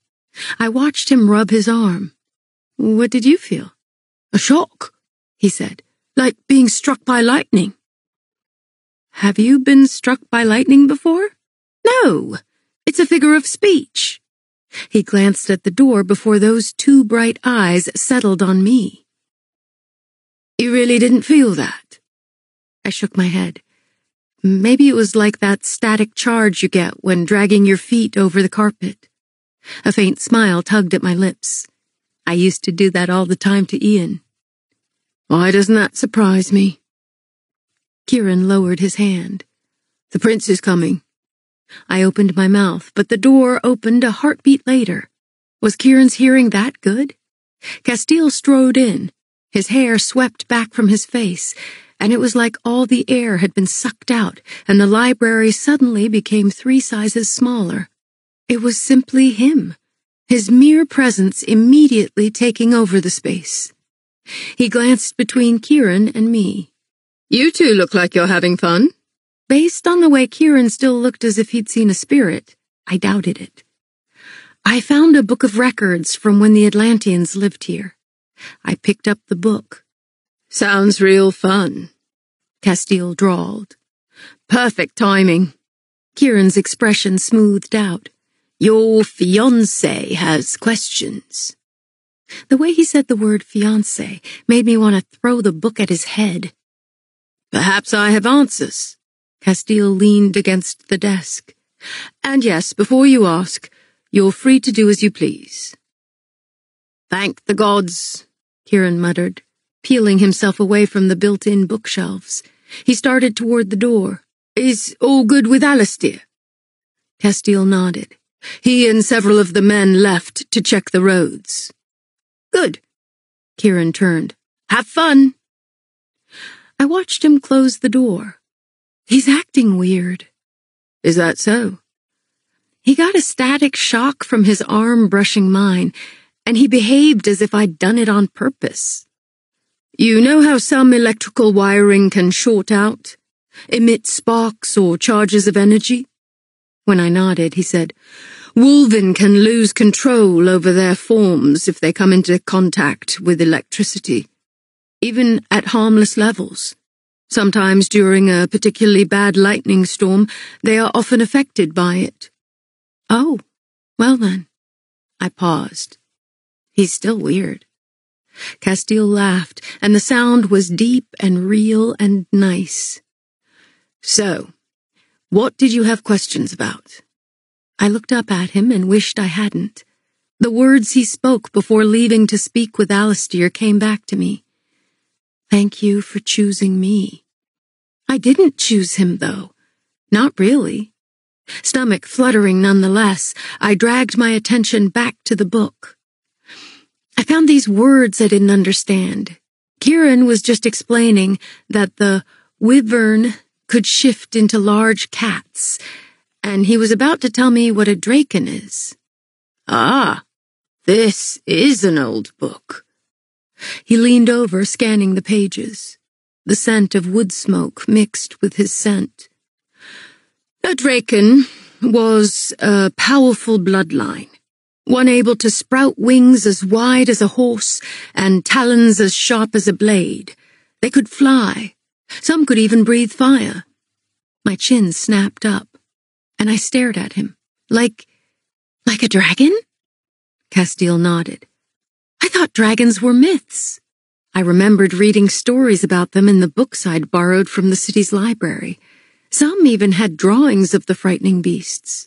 I watched him rub his arm. "What did you feel?" "A shock," he said, "like being struck by lightning." "Have you been struck by lightning before?" "No, it's a figure of speech." He glanced at the door before those two bright eyes settled on me. "You really didn't feel that?" I shook my head. Maybe it was like that static charge you get when dragging your feet over the carpet. A faint smile tugged at my lips. I used to do that all the time to Ian. "Why doesn't that surprise me?" Kieran lowered his hand. "The prince is coming." I opened my mouth, but the door opened a heartbeat later. Was Kieran's hearing that good? Castile strode in. His hair swept back from his face, and it was like all the air had been sucked out, and the library suddenly became 3 sizes smaller. It was simply him, his mere presence immediately taking over the space. He glanced between Kieran and me. "You two look like you're having fun." Based on the way Kieran still looked as if he'd seen a spirit, I doubted it. "I found a book of records from when the Atlanteans lived here." I picked up the book. Sounds real fun, Castile drawled. Perfect timing. Kieran's expression smoothed out. Your fiancé has questions. The way he said the word fiancé made me want to throw the book at his head. Perhaps I have answers. Castile leaned against the desk. And yes, before you ask, you're free to do as you please. Thank the gods, Kieran muttered, peeling himself away from the built-in bookshelves. He started toward the door. Is all good with Alistair? Castile nodded. He and several of the men left to check the roads. Good. Kieran turned. Have fun. I watched him close the door. He's acting weird. Is that so? He got a static shock from his arm brushing mine, and he behaved as if I'd done it on purpose. You know how some electrical wiring can short out, emit sparks or charges of energy? When I nodded, he said, Wolven can lose control over their forms if they come into contact with electricity, even at harmless levels. Sometimes during a particularly bad lightning storm, they are often affected by it. Oh, well then. I paused. He's still weird. Castile laughed, and the sound was deep and real and nice. So, what did you have questions about? I looked up at him and wished I hadn't. The words he spoke before leaving to speak with Alistair came back to me. Thank you for choosing me. I didn't choose him, though. Not really. Stomach fluttering nonetheless, I dragged my attention back to the book. I found these words I didn't understand. Kieran was just explaining that the wyvern could shift into large cats, and he was about to tell me what a draken is. Ah, this is an old book. He leaned over, scanning the pages. The scent of wood smoke mixed with his scent. A draken was a powerful bloodline, one able to sprout wings as wide as a horse and talons as sharp as a blade. They could fly. Some could even breathe fire. My chin snapped up, and I stared at him. Like a dragon? Castile nodded. I thought dragons were myths. I remembered reading stories about them in the books I'd borrowed from the city's library. Some even had drawings of the frightening beasts.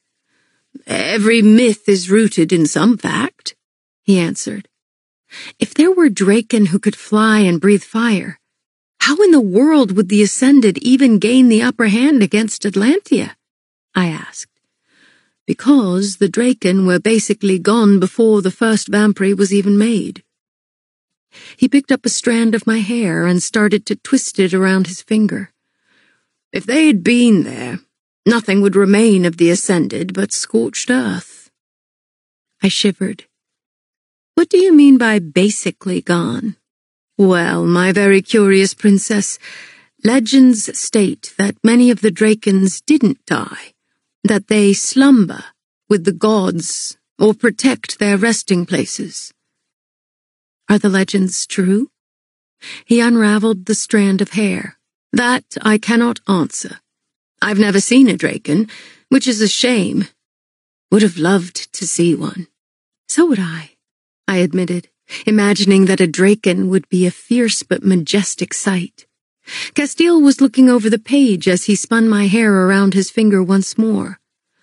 Every myth is rooted in some fact, he answered. If there were draken who could fly and breathe fire, how in the world would the Ascended even gain the upper hand against Atlantia? I asked. Because the draken were basically gone before the first vampire was even made. He picked up a strand of my hair and started to twist it around his finger. If they had been there, nothing would remain of the Ascended but scorched earth. I shivered. What do you mean by basically gone? Well, my very curious princess, legends state that many of the Drakens didn't die, that they slumber with the gods or protect their resting places. Are the legends true? He unraveled the strand of hair. That I cannot answer. I've never seen a draken, which is a shame. Would have loved to see one. So would I admitted, imagining that a draken would be a fierce but majestic sight. Castile was looking over the page as he spun my hair around his finger once more.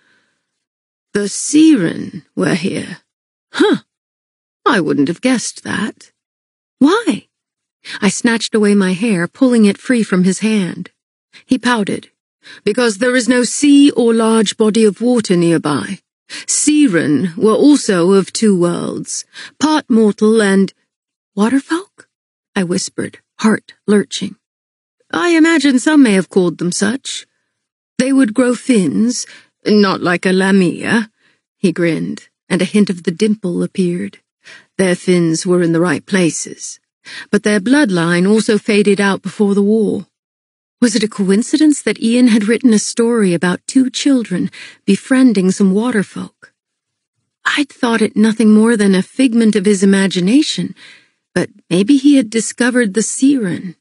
The Siren were here. Huh. I wouldn't have guessed that. Why? I snatched away my hair, pulling it free from his hand. He pouted. Because there is no sea or large body of water nearby. Siren were also of two worlds, part mortal and— Waterfolk? I whispered, heart lurching. I imagine some may have called them such. They would grow fins, not like a Lamia. He grinned, and a hint of the dimple appeared. Their fins were in the right places, but their bloodline also faded out before the war. Was it a coincidence that Ian had written a story about two children befriending some waterfolk? I'd thought it nothing more than a figment of his imagination, But maybe he had discovered the Siren.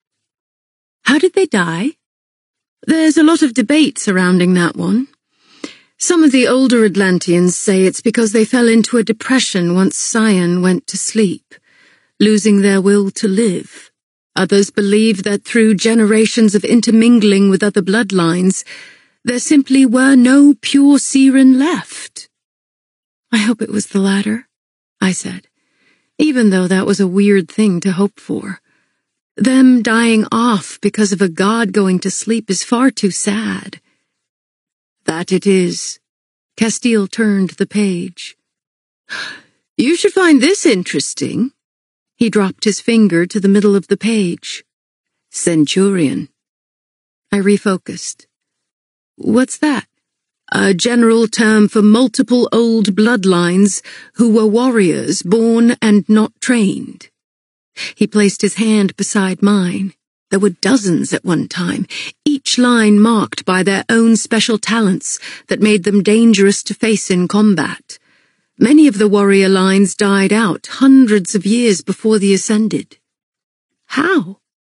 How did they die? There's a lot of debate surrounding that one. Some of the older Atlanteans say it's because they fell into a depression once Sion went to sleep, losing their will to live. Others believe that through generations of intermingling with other bloodlines, there simply were no pure Siren left. I hope it was the latter, I said, even though that was a weird thing to hope for. Them dying off because of a god going to sleep is far too sad. That it is. Castile turned the page. You should find this interesting. He dropped his finger to the middle of the page. Centurion. I refocused. What's that? A general term for multiple old bloodlines who were warriors born and not trained. He placed his hand beside mine. There were dozens at one time, each line marked by their own special talents that made them dangerous to face in combat. Many of the warrior lines died out hundreds of years before the Ascended. How?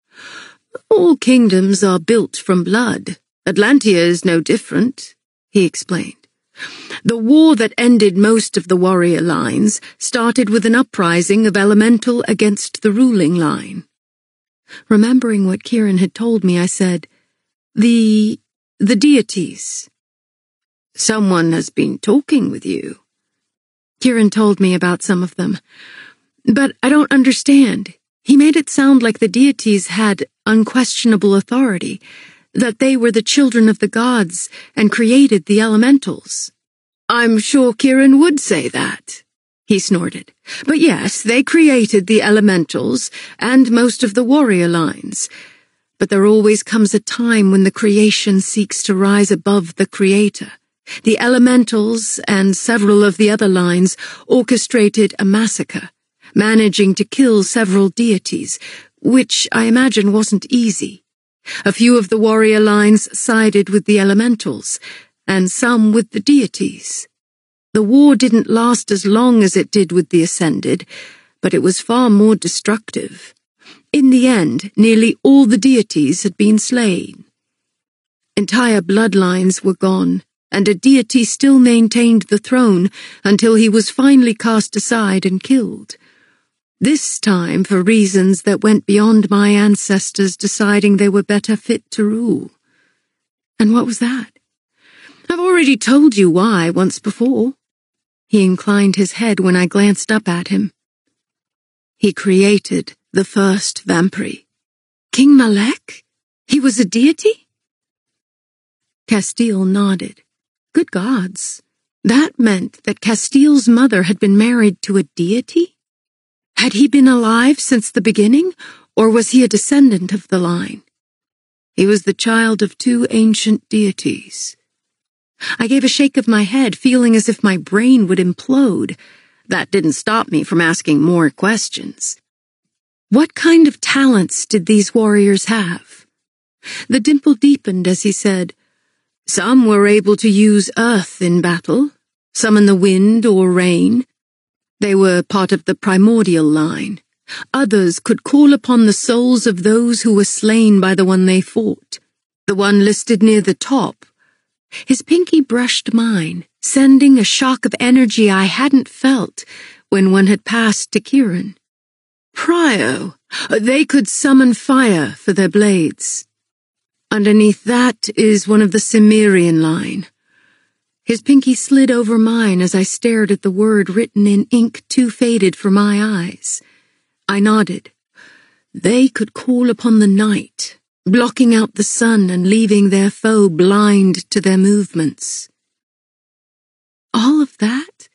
All kingdoms are built from blood. Atlantia is no different, he explained. The war that ended most of the warrior lines started with an uprising of elemental against the ruling line. Remembering what Kieran had told me, I said, The deities. Someone has been talking with you. Kieran told me about some of them, but I don't understand. He made it sound like the deities had unquestionable authority, that they were the children of the gods and created the elementals. I'm sure Kieran would say that, he snorted. But yes, they created the elementals and most of the warrior lines. But there always comes a time when the creation seeks to rise above the creator. The elementals and several of the other lines orchestrated a massacre, managing to kill several deities, which I imagine wasn't easy. A few of the warrior lines sided with the elementals, and some with the deities. The war didn't last as long as it did with the Ascended, but it was far more destructive. In the end, nearly all the deities had been slain. Entire bloodlines were gone, and a deity still maintained the throne until he was finally cast aside and killed. This time for reasons that went beyond my ancestors deciding they were better fit to rule. And what was that? I've already told you why once before. He inclined his head when I glanced up at him. He created the first vampire. King Malek? He was a deity? Castile nodded. Good gods. That meant that Castile's mother had been married to a deity? Had he been alive since the beginning, or was he a descendant of the line? He was the child of two ancient deities. I gave a shake of my head, feeling as if my brain would implode. That didn't stop me from asking more questions. What kind of talents did these warriors have? The dimple deepened as he said, Some were able to use earth in battle, some in the wind or rain. They were part of the primordial line. Others could call upon the souls of those who were slain by the one they fought. The one listed near the top. His pinky brushed mine, sending a shock of energy I hadn't felt when one had passed to Kieran. Prio. They could summon fire for their blades. Underneath that is one of the Cimmerian line. His pinky slid over mine as I stared at the word written in ink too faded for my eyes. I nodded. They could call upon the night, blocking out the sun and leaving their foe blind to their movements. All of that?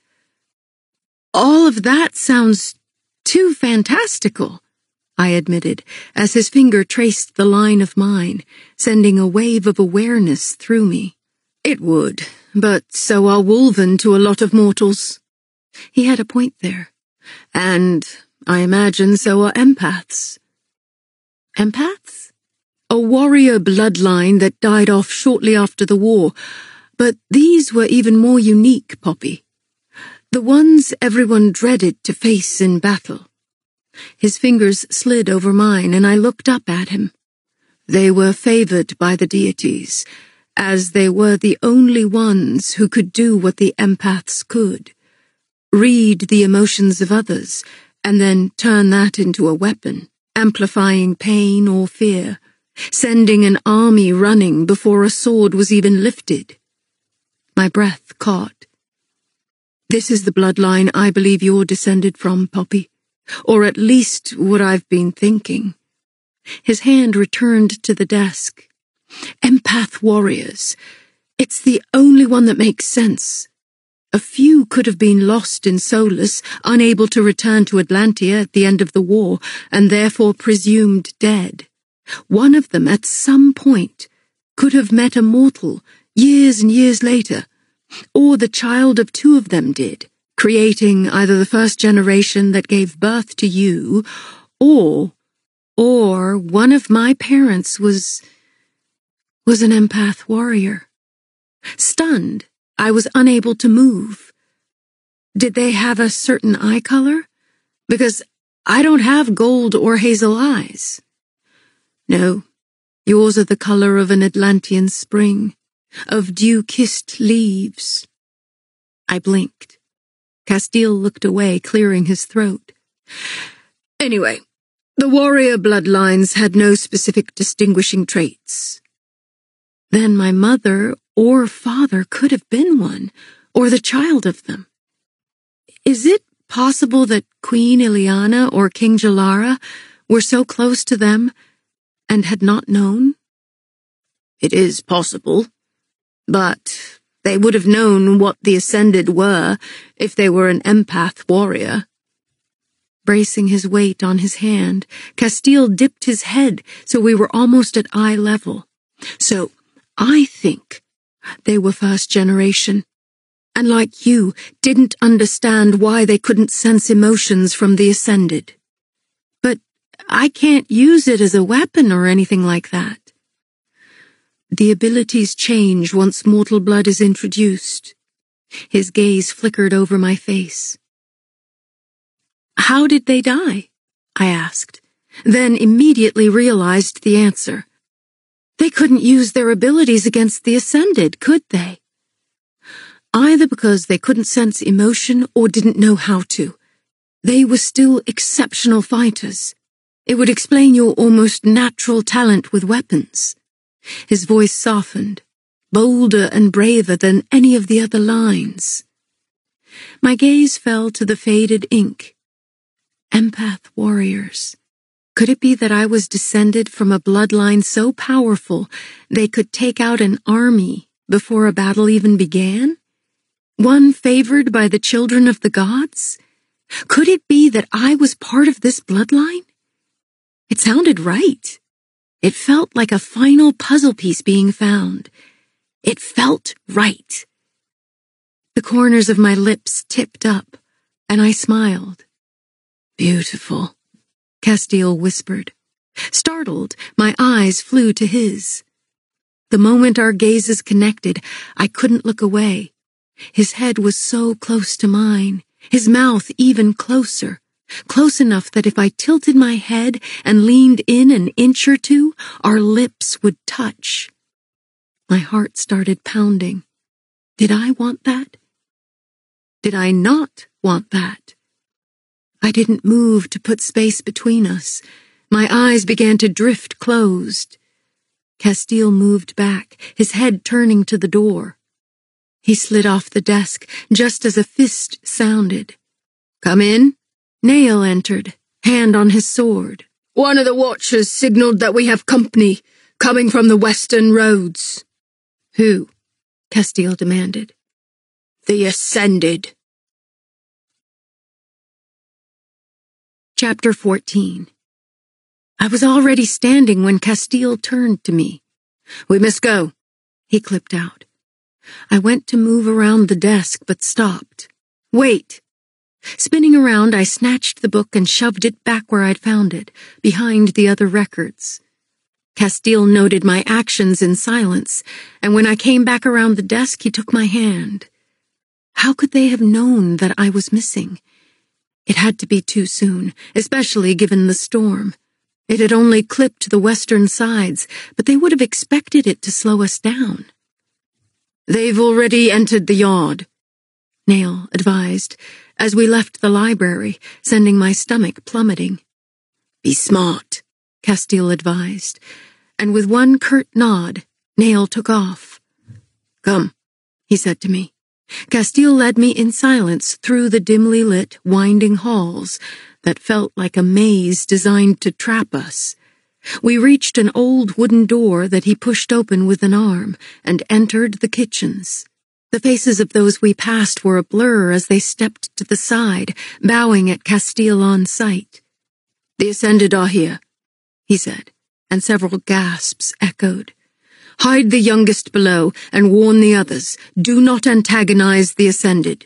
All of that sounds too fantastical, I admitted, as his finger traced the line of mine, sending a wave of awareness through me. It would, but so are Wolven to a lot of mortals. He had a point there. And I imagine so are empaths. Empaths? A warrior bloodline that died off shortly after the war, but these were even more unique, Poppy. The ones everyone dreaded to face in battle. His fingers slid over mine, and I looked up at him. They were favored by the deities, as they were the only ones who could do what the empaths could. Read the emotions of others, and then turn that into a weapon, amplifying pain or fear, sending an army running before a sword was even lifted. My breath caught. This is the bloodline I believe you're descended from, Poppy, or at least what I've been thinking. His hand returned to the desk. Empath warriors. It's the only one that makes sense. A few could have been lost in Solus, unable to return to Atlantia at the end of the war, and therefore presumed dead. One of them, at some point, could have met a mortal years and years later, or the child of two of them did, creating either the first generation that gave birth to you, or one of my parents was an empath warrior. Stunned, I was unable to move. Did they have a certain eye color? Because I don't have gold or hazel eyes. No, yours are the color of an Atlantean spring, of dew-kissed leaves. I blinked. Castile looked away, clearing his throat. Anyway, the warrior bloodlines had no specific distinguishing traits. Then my mother or father could have been one, or the child of them. Is it possible that Queen Ileana or King Jalara were so close to them and had not known? It is possible, but they would have known what the Ascended were if they were an empath warrior. Bracing his weight on his hand, Castile dipped his head so we were almost at eye level. So I think they were first generation, and like you, didn't understand why they couldn't sense emotions from the Ascended. But I can't use it as a weapon or anything like that. The abilities change once mortal blood is introduced. His gaze flickered over my face. How did they die? I asked, then immediately realized the answer. They couldn't use their abilities against the Ascended, could they? Either because they couldn't sense emotion or didn't know how to. They were still exceptional fighters. It would explain your almost natural talent with weapons. His voice softened, bolder and braver than any of the other lines. My gaze fell to the faded ink. Empath warriors. Could it be that I was descended from a bloodline so powerful they could take out an army before a battle even began? One favored by the children of the gods? Could it be that I was part of this bloodline? It sounded right. It felt like a final puzzle piece being found. It felt right. The corners of my lips tipped up, and I smiled. Beautiful, Castile whispered. Startled, my eyes flew to his. The moment our gazes connected, I couldn't look away. His head was so close to mine, his mouth even closer, close enough that if I tilted my head and leaned in an inch or two, our lips would touch. My heart started pounding. Did I want that? Did I not want that? I didn't move to put space between us. My eyes began to drift closed. Castile moved back, his head turning to the door. He slid off the desk just as a fist sounded. Come in. Nael entered, hand on his sword. One of the watchers signaled that we have company, coming from the western roads. Who? Castile demanded. The Ascended. Chapter 14. I was already standing when Castile turned to me. We must go, he clipped out. I went to move around the desk, but stopped. Wait. Spinning around, I snatched the book and shoved it back where I'd found it, behind the other records. Castile noted my actions in silence, and when I came back around the desk, he took my hand. How could they have known that I was missing? It had to be too soon, especially given the storm. It had only clipped the western sides, but they would have expected it to slow us down. "They've already entered the yard," Nail advised, as we left the library, sending my stomach plummeting. "Be smart," Castile advised, and with one curt nod, Nail took off. "Come," he said to me. Castile led me in silence through the dimly lit, winding halls that felt like a maze designed to trap us. We reached an old wooden door that he pushed open with an arm and entered the kitchens. The faces of those we passed were a blur as they stepped to the side, bowing at Castile on sight. "The Ascended are here," he said, and several gasps echoed. "Hide the youngest below and warn the others. Do not antagonize the Ascended."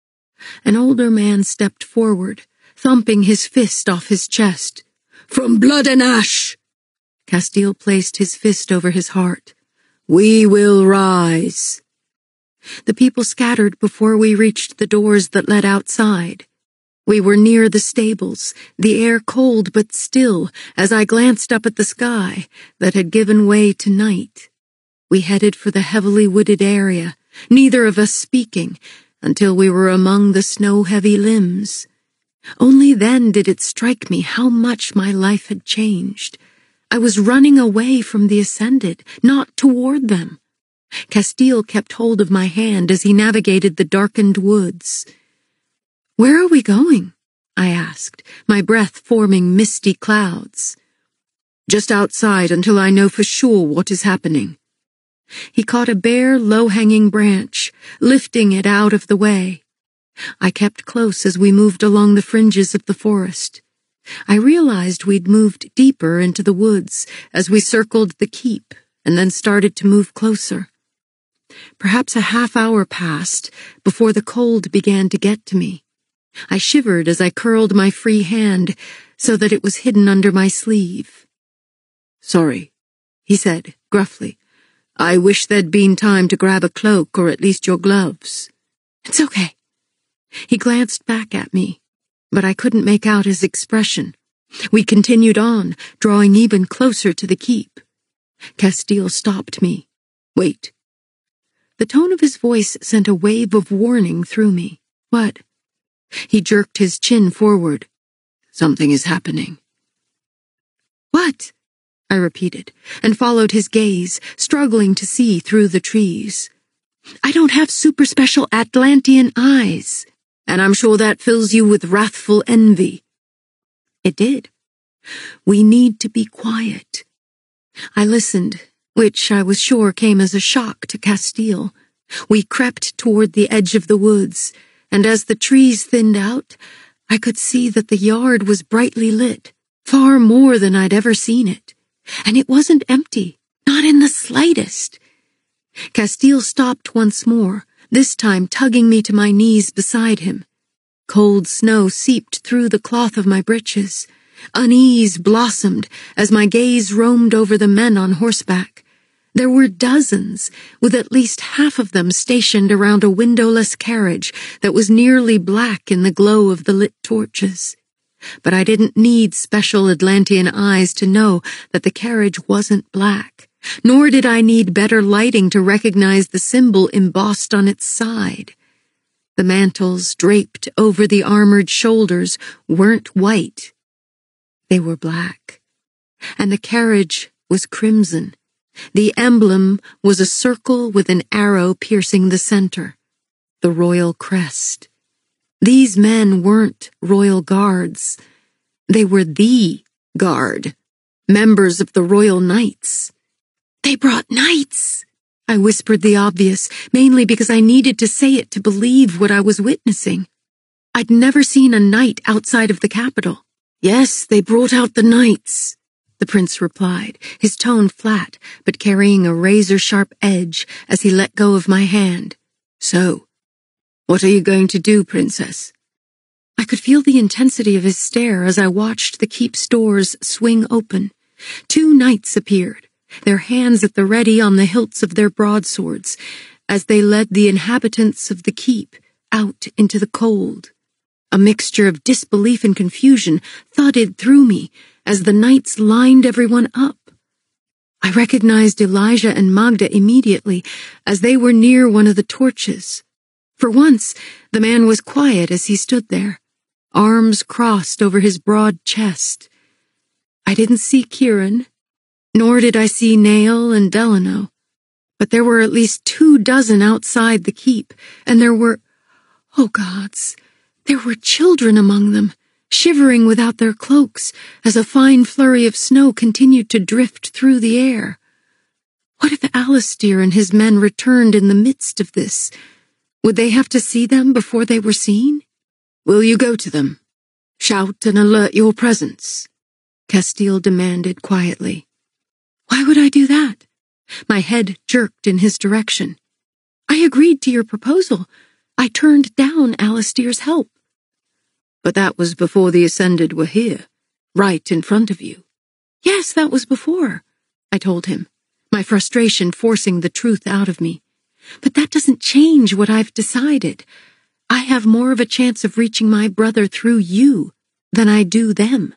An older man stepped forward, thumping his fist off his chest. "From blood and ash!" Castile placed his fist over his heart. "We will rise." The people scattered before we reached the doors that led outside. We were near the stables, the air cold but still, as I glanced up at the sky that had given way to night. We headed for the heavily wooded area, neither of us speaking, until we were among the snow-heavy limbs. Only then did it strike me how much my life had changed. I was running away from the Ascended, not toward them. Castile kept hold of my hand as he navigated the darkened woods. "Where are we going?" I asked, my breath forming misty clouds. "Just outside until I know for sure what is happening." He caught a bare, low-hanging branch, lifting it out of the way. I kept close as we moved along the fringes of the forest. I realized we'd moved deeper into the woods as we circled the keep and then started to move closer. Perhaps a half-hour passed before the cold began to get to me. I shivered as I curled my free hand so that it was hidden under my sleeve. "Sorry," he said gruffly. "I wish there'd been time to grab a cloak or at least your gloves." "It's okay." He glanced back at me, but I couldn't make out his expression. We continued on, drawing even closer to the keep. Castile stopped me. "Wait." The tone of his voice sent a wave of warning through me. "What?" He jerked his chin forward. "Something is happening." "What?" I repeated, and followed his gaze, struggling to see through the trees. "I don't have super special Atlantean eyes, and I'm sure that fills you with wrathful envy." It did. "We need to be quiet." I listened, which I was sure came as a shock to Castile. We crept toward the edge of the woods, and as the trees thinned out, I could see that the yard was brightly lit, far more than I'd ever seen it. And it wasn't empty, not in the slightest. Castile stopped once more, this time tugging me to my knees beside him. Cold snow seeped through the cloth of my breeches. Unease blossomed as my gaze roamed over the men on horseback. There were dozens, with at least half of them stationed around a windowless carriage that was nearly black in the glow of the lit torches. But I didn't need special Atlantean eyes to know that the carriage wasn't black, nor did I need better lighting to recognize the symbol embossed on its side. The mantles draped over the armored shoulders weren't white. They were black. And the carriage was crimson. The emblem was a circle with an arrow piercing the center, the royal crest. These men weren't royal guards. They were the guard, members of the royal knights. "They brought knights," I whispered the obvious, mainly because I needed to say it to believe what I was witnessing. I'd never seen a knight outside of the capital. "Yes, they brought out the knights," the prince replied, his tone flat, but carrying a razor-sharp edge as he let go of my hand. "So, what are you going to do, princess?" I could feel the intensity of his stare as I watched the keep's doors swing open. 2 knights appeared, their hands at the ready on the hilts of their broadswords, as they led the inhabitants of the keep out into the cold. A mixture of disbelief and confusion thudded through me as the knights lined everyone up. I recognized Elijah and Magda immediately as they were near one of the torches. For once, the man was quiet as he stood there, arms crossed over his broad chest. I didn't see Kieran, nor did I see Nael and Delano, but there were at least 24 outside the keep, and there were, oh gods, there were children among them, shivering without their cloaks as a fine flurry of snow continued to drift through the air. What if Alistair and his men returned in the midst of this? Would they have to see them before they were seen? "Will you go to them? Shout and alert your presence," Castile demanded quietly. Why would I do that? My head jerked in his direction. I agreed to your proposal. I turned down Alistair's help. But that was before the Ascended were here, right in front of you. Yes, that was before, I told him, my frustration forcing the truth out of me. But that doesn't change what I've decided. I have more of a chance of reaching my brother through you than I do them.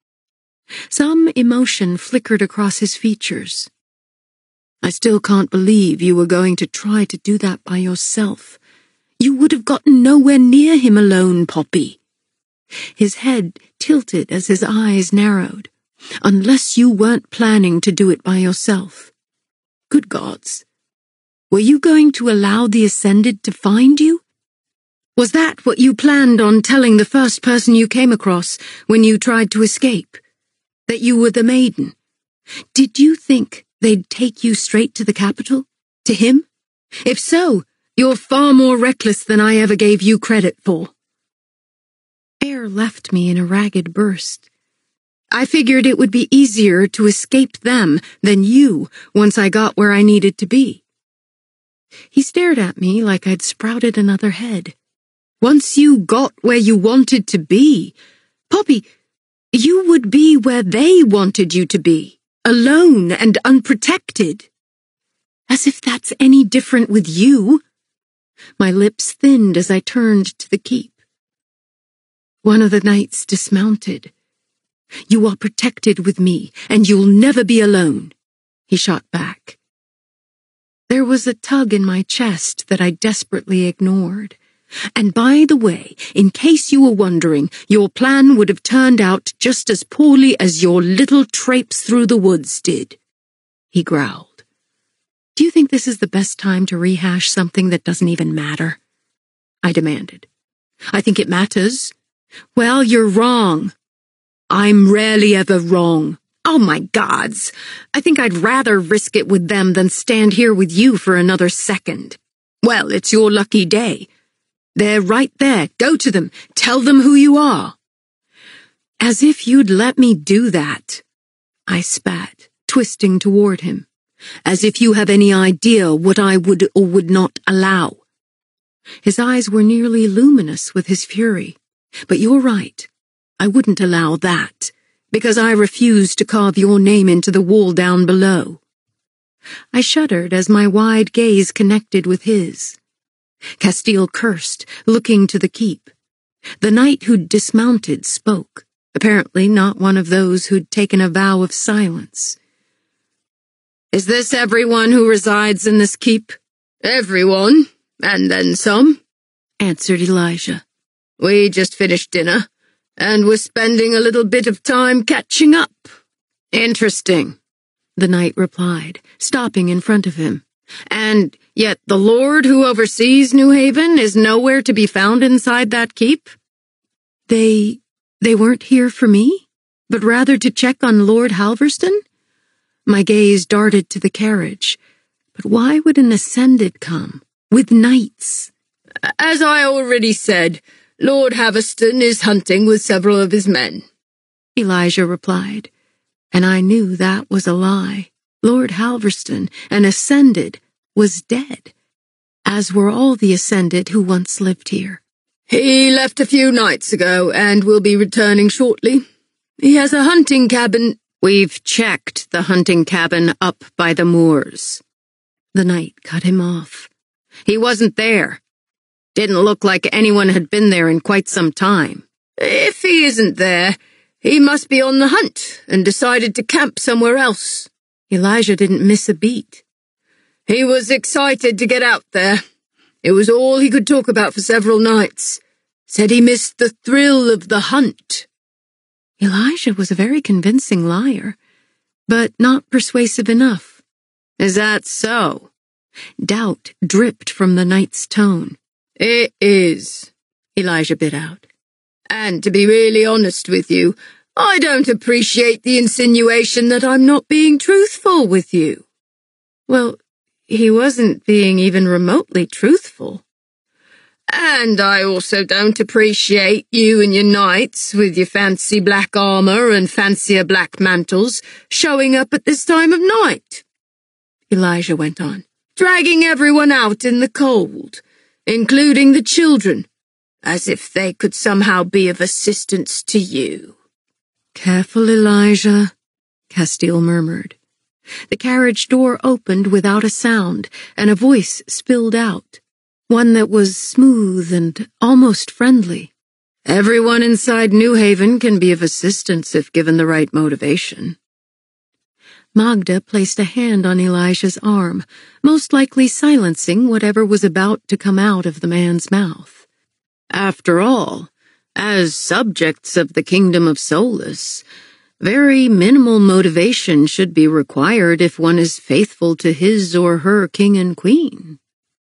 Some emotion flickered across his features. I still can't believe you were going to try to do that by yourself. You would have gotten nowhere near him alone, Poppy. His head tilted as his eyes narrowed. Unless you weren't planning to do it by yourself. Good gods. Were you going to allow the Ascended to find you? Was that what you planned on telling the first person you came across when you tried to escape? That you were the maiden? Did you think they'd take you straight to the capital? To him? If so, you're far more reckless than I ever gave you credit for. Air left me in a ragged burst. I figured it would be easier to escape them than you once I got where I needed to be. He stared at me like I'd sprouted another head. Once you got where you wanted to be, Poppy, you would be where they wanted you to be, alone and unprotected. As if that's any different with you. My lips thinned as I turned to the keep. One of the knights dismounted. You are protected with me, and you'll never be alone, he shot back. There was a tug in my chest that I desperately ignored. And by the way, in case you were wondering, your plan would have turned out just as poorly as your little traipse through the woods did, he growled. Do you think this is the best time to rehash something that doesn't even matter? I demanded. I think it matters. Well, you're wrong. I'm rarely ever wrong. Oh my gods. I think I'd rather risk it with them than stand here with you for another second. Well, it's your lucky day. They're right there. Go to them. Tell them who you are. As if you'd let me do that, I spat, twisting toward him. As if you have any idea what I would or would not allow. His eyes were nearly luminous with his fury. But you're right. I wouldn't allow that, because I refuse to carve your name into the wall down below. I shuddered as my wide gaze connected with his. Castile cursed, looking to the keep. The knight who'd dismounted spoke, apparently not one of those who'd taken a vow of silence. Is this everyone who resides in this keep? Everyone, and then some, answered Elijah. We just finished dinner, and we're spending a little bit of time catching up. Interesting, the knight replied, stopping in front of him. And yet the lord who oversees New Haven is nowhere to be found inside that keep? They weren't here for me, but rather to check on Lord Halverston? My gaze darted to the carriage. But why would an Ascended come, with knights? As I already said, Lord Halverston is hunting with several of his men, Elijah replied, and I knew that was a lie. Lord Halverston, an Ascended, was dead, as were all the Ascended who once lived here. He left a few nights ago and will be returning shortly. He has a hunting cabin. We've checked the hunting cabin up by the moors. The knight cut him off. He wasn't there. Didn't look like anyone had been there in quite some time. If he isn't there, he must be on the hunt and decided to camp somewhere else. Elijah didn't miss a beat. He was excited to get out there. It was all he could talk about for several nights. Said he missed the thrill of the hunt. Elijah was a very convincing liar, but not persuasive enough. Is that so? Doubt dripped from the knight's tone. It is, Elijah bit out. And to be really honest with you, I don't appreciate the insinuation that I'm not being truthful with you. Well, he wasn't being even remotely truthful. And I also don't appreciate you and your knights with your fancy black armor and fancier black mantles showing up at this time of night. Elijah went on, dragging everyone out in the cold, including the children, as if they could somehow be of assistance to you. Careful, Elijah, Castile murmured. The carriage door opened without a sound, and a voice spilled out, one that was smooth and almost friendly. Everyone inside New Haven can be of assistance if given the right motivation. Magda placed a hand on Elijah's arm, most likely silencing whatever was about to come out of the man's mouth. After all, as subjects of the Kingdom of Solus, very minimal motivation should be required if one is faithful to his or her king and queen.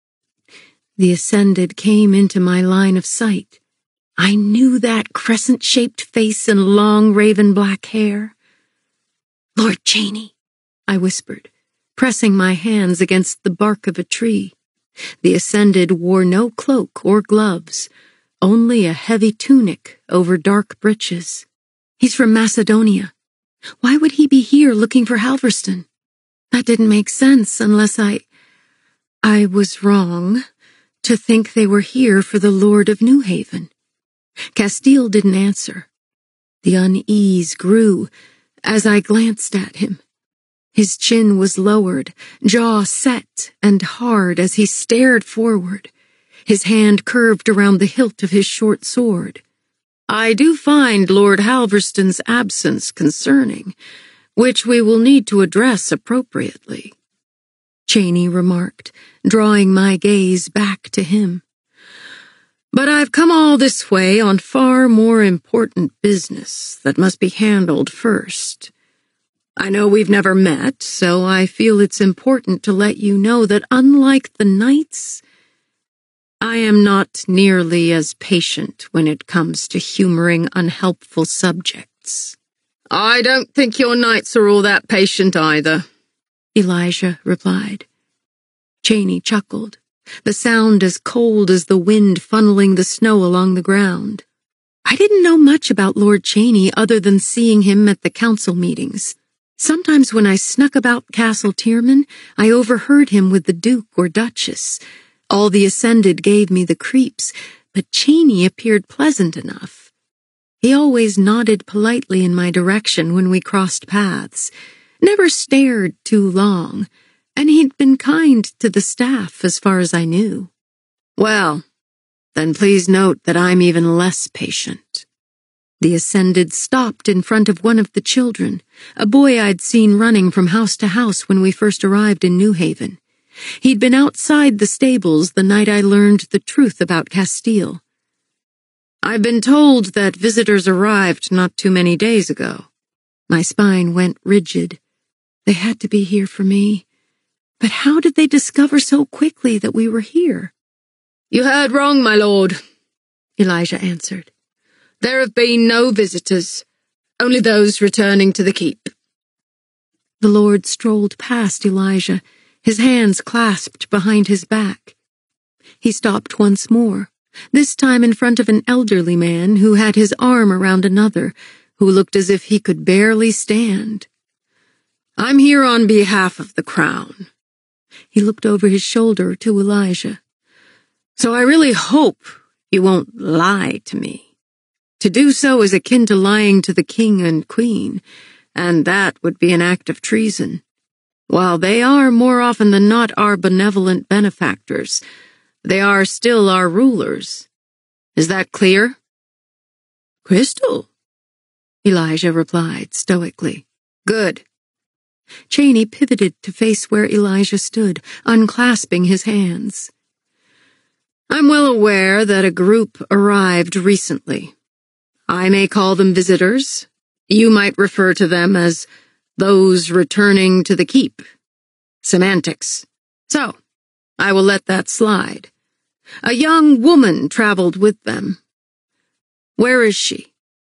The Ascended came into my line of sight. I knew that crescent-shaped face and long raven black hair. Lord Chaney, I whispered, pressing my hands against the bark of a tree. The Ascended wore no cloak or gloves, only a heavy tunic over dark breeches. He's from Macedonia. Why would he be here looking for Halverston? That didn't make sense unless I was wrong to think they were here for the Lord of New Haven. Castile didn't answer. The unease grew as I glanced at him. His chin was lowered, jaw set and hard as he stared forward, his hand curved around the hilt of his short sword. I do find Lord Halverston's absence concerning, which we will need to address appropriately, Chaney remarked, drawing my gaze back to him. But I've come all this way on far more important business that must be handled first. I know we've never met, so I feel it's important to let you know that unlike the knights, I am not nearly as patient when it comes to humoring unhelpful subjects. I don't think your knights are all that patient either, Elijah replied. Chaney chuckled, the sound as cold as the wind funneling the snow along the ground. I didn't know much about Lord Chaney other than seeing him at the council meetings. Sometimes when I snuck about Castle Tierman, I overheard him with the Duke or Duchess. All the Ascended gave me the creeps, but Chaney appeared pleasant enough. He always nodded politely in my direction when we crossed paths, never stared too long, and he'd been kind to the staff as far as I knew. Well, then please note that I'm even less patient. The Ascended stopped in front of one of the children, a boy I'd seen running from house to house when we first arrived in New Haven. He'd been outside the stables the night I learned the truth about Castile. I've been told that visitors arrived not too many days ago. My spine went rigid. They had to be here for me. But how did they discover so quickly that we were here? You heard wrong, my lord, Elijah answered. There have been no visitors, only those returning to the keep. The Lord strolled past Elijah, his hands clasped behind his back. He stopped once more, this time in front of an elderly man who had his arm around another, who looked as if he could barely stand. I'm here on behalf of the crown. He looked over his shoulder to Elijah. So I really hope you won't lie to me. To do so is akin to lying to the king and queen, and that would be an act of treason. While they are more often than not our benevolent benefactors, They are still our rulers. Is that clear? Crystal, Elijah replied stoically. Good. Cheney pivoted to face where Elijah stood, unclasping his hands. I'm well aware that a group arrived recently. I may call them visitors. You might refer to them as those returning to the keep. Semantics. So, I will let that slide. A young woman traveled with them. Where is she?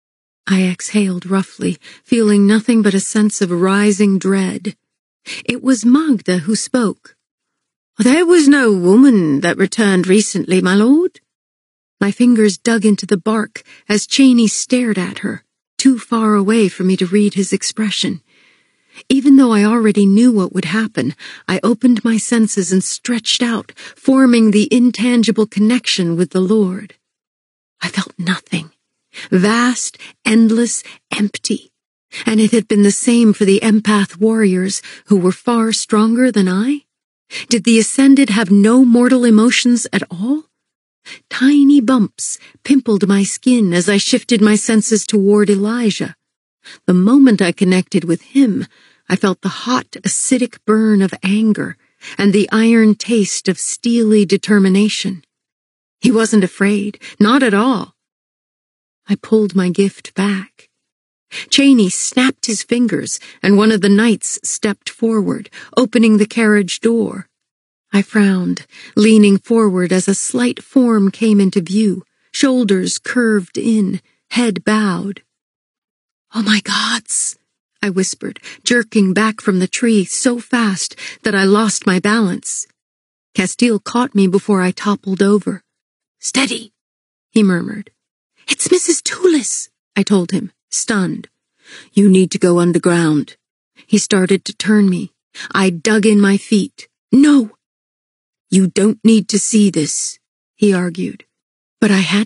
I exhaled roughly, feeling nothing but a sense of rising dread. It was Magda who spoke. There was no woman that returned recently, my lord. My fingers dug into the bark as Cheney stared at her, too far away for me to read his expression. Even though I already knew what would happen, I opened my senses and stretched out, forming the intangible connection with the Lord. I felt nothing. Vast, endless, empty. And it had been the same for the empath warriors who were far stronger than I. Did the Ascended have no mortal emotions at all? Tiny bumps pimpled my skin as I shifted my senses toward Elijah. The moment I connected with him, I felt the hot, acidic burn of anger and the iron taste of steely determination. He wasn't afraid, not at all. I pulled my gift back. Cheney snapped his fingers, and one of the knights stepped forward, opening the carriage door. I frowned, leaning forward as a slight form came into view, shoulders curved in, head bowed. Oh my gods, I whispered, jerking back from the tree so fast that I lost my balance. Castile caught me before I toppled over. Steady, he murmured. It's Mrs. Toulis, I told him, stunned. You need to go underground. He started to turn me. I dug in my feet. No. You don't need to see this, he argued. But I had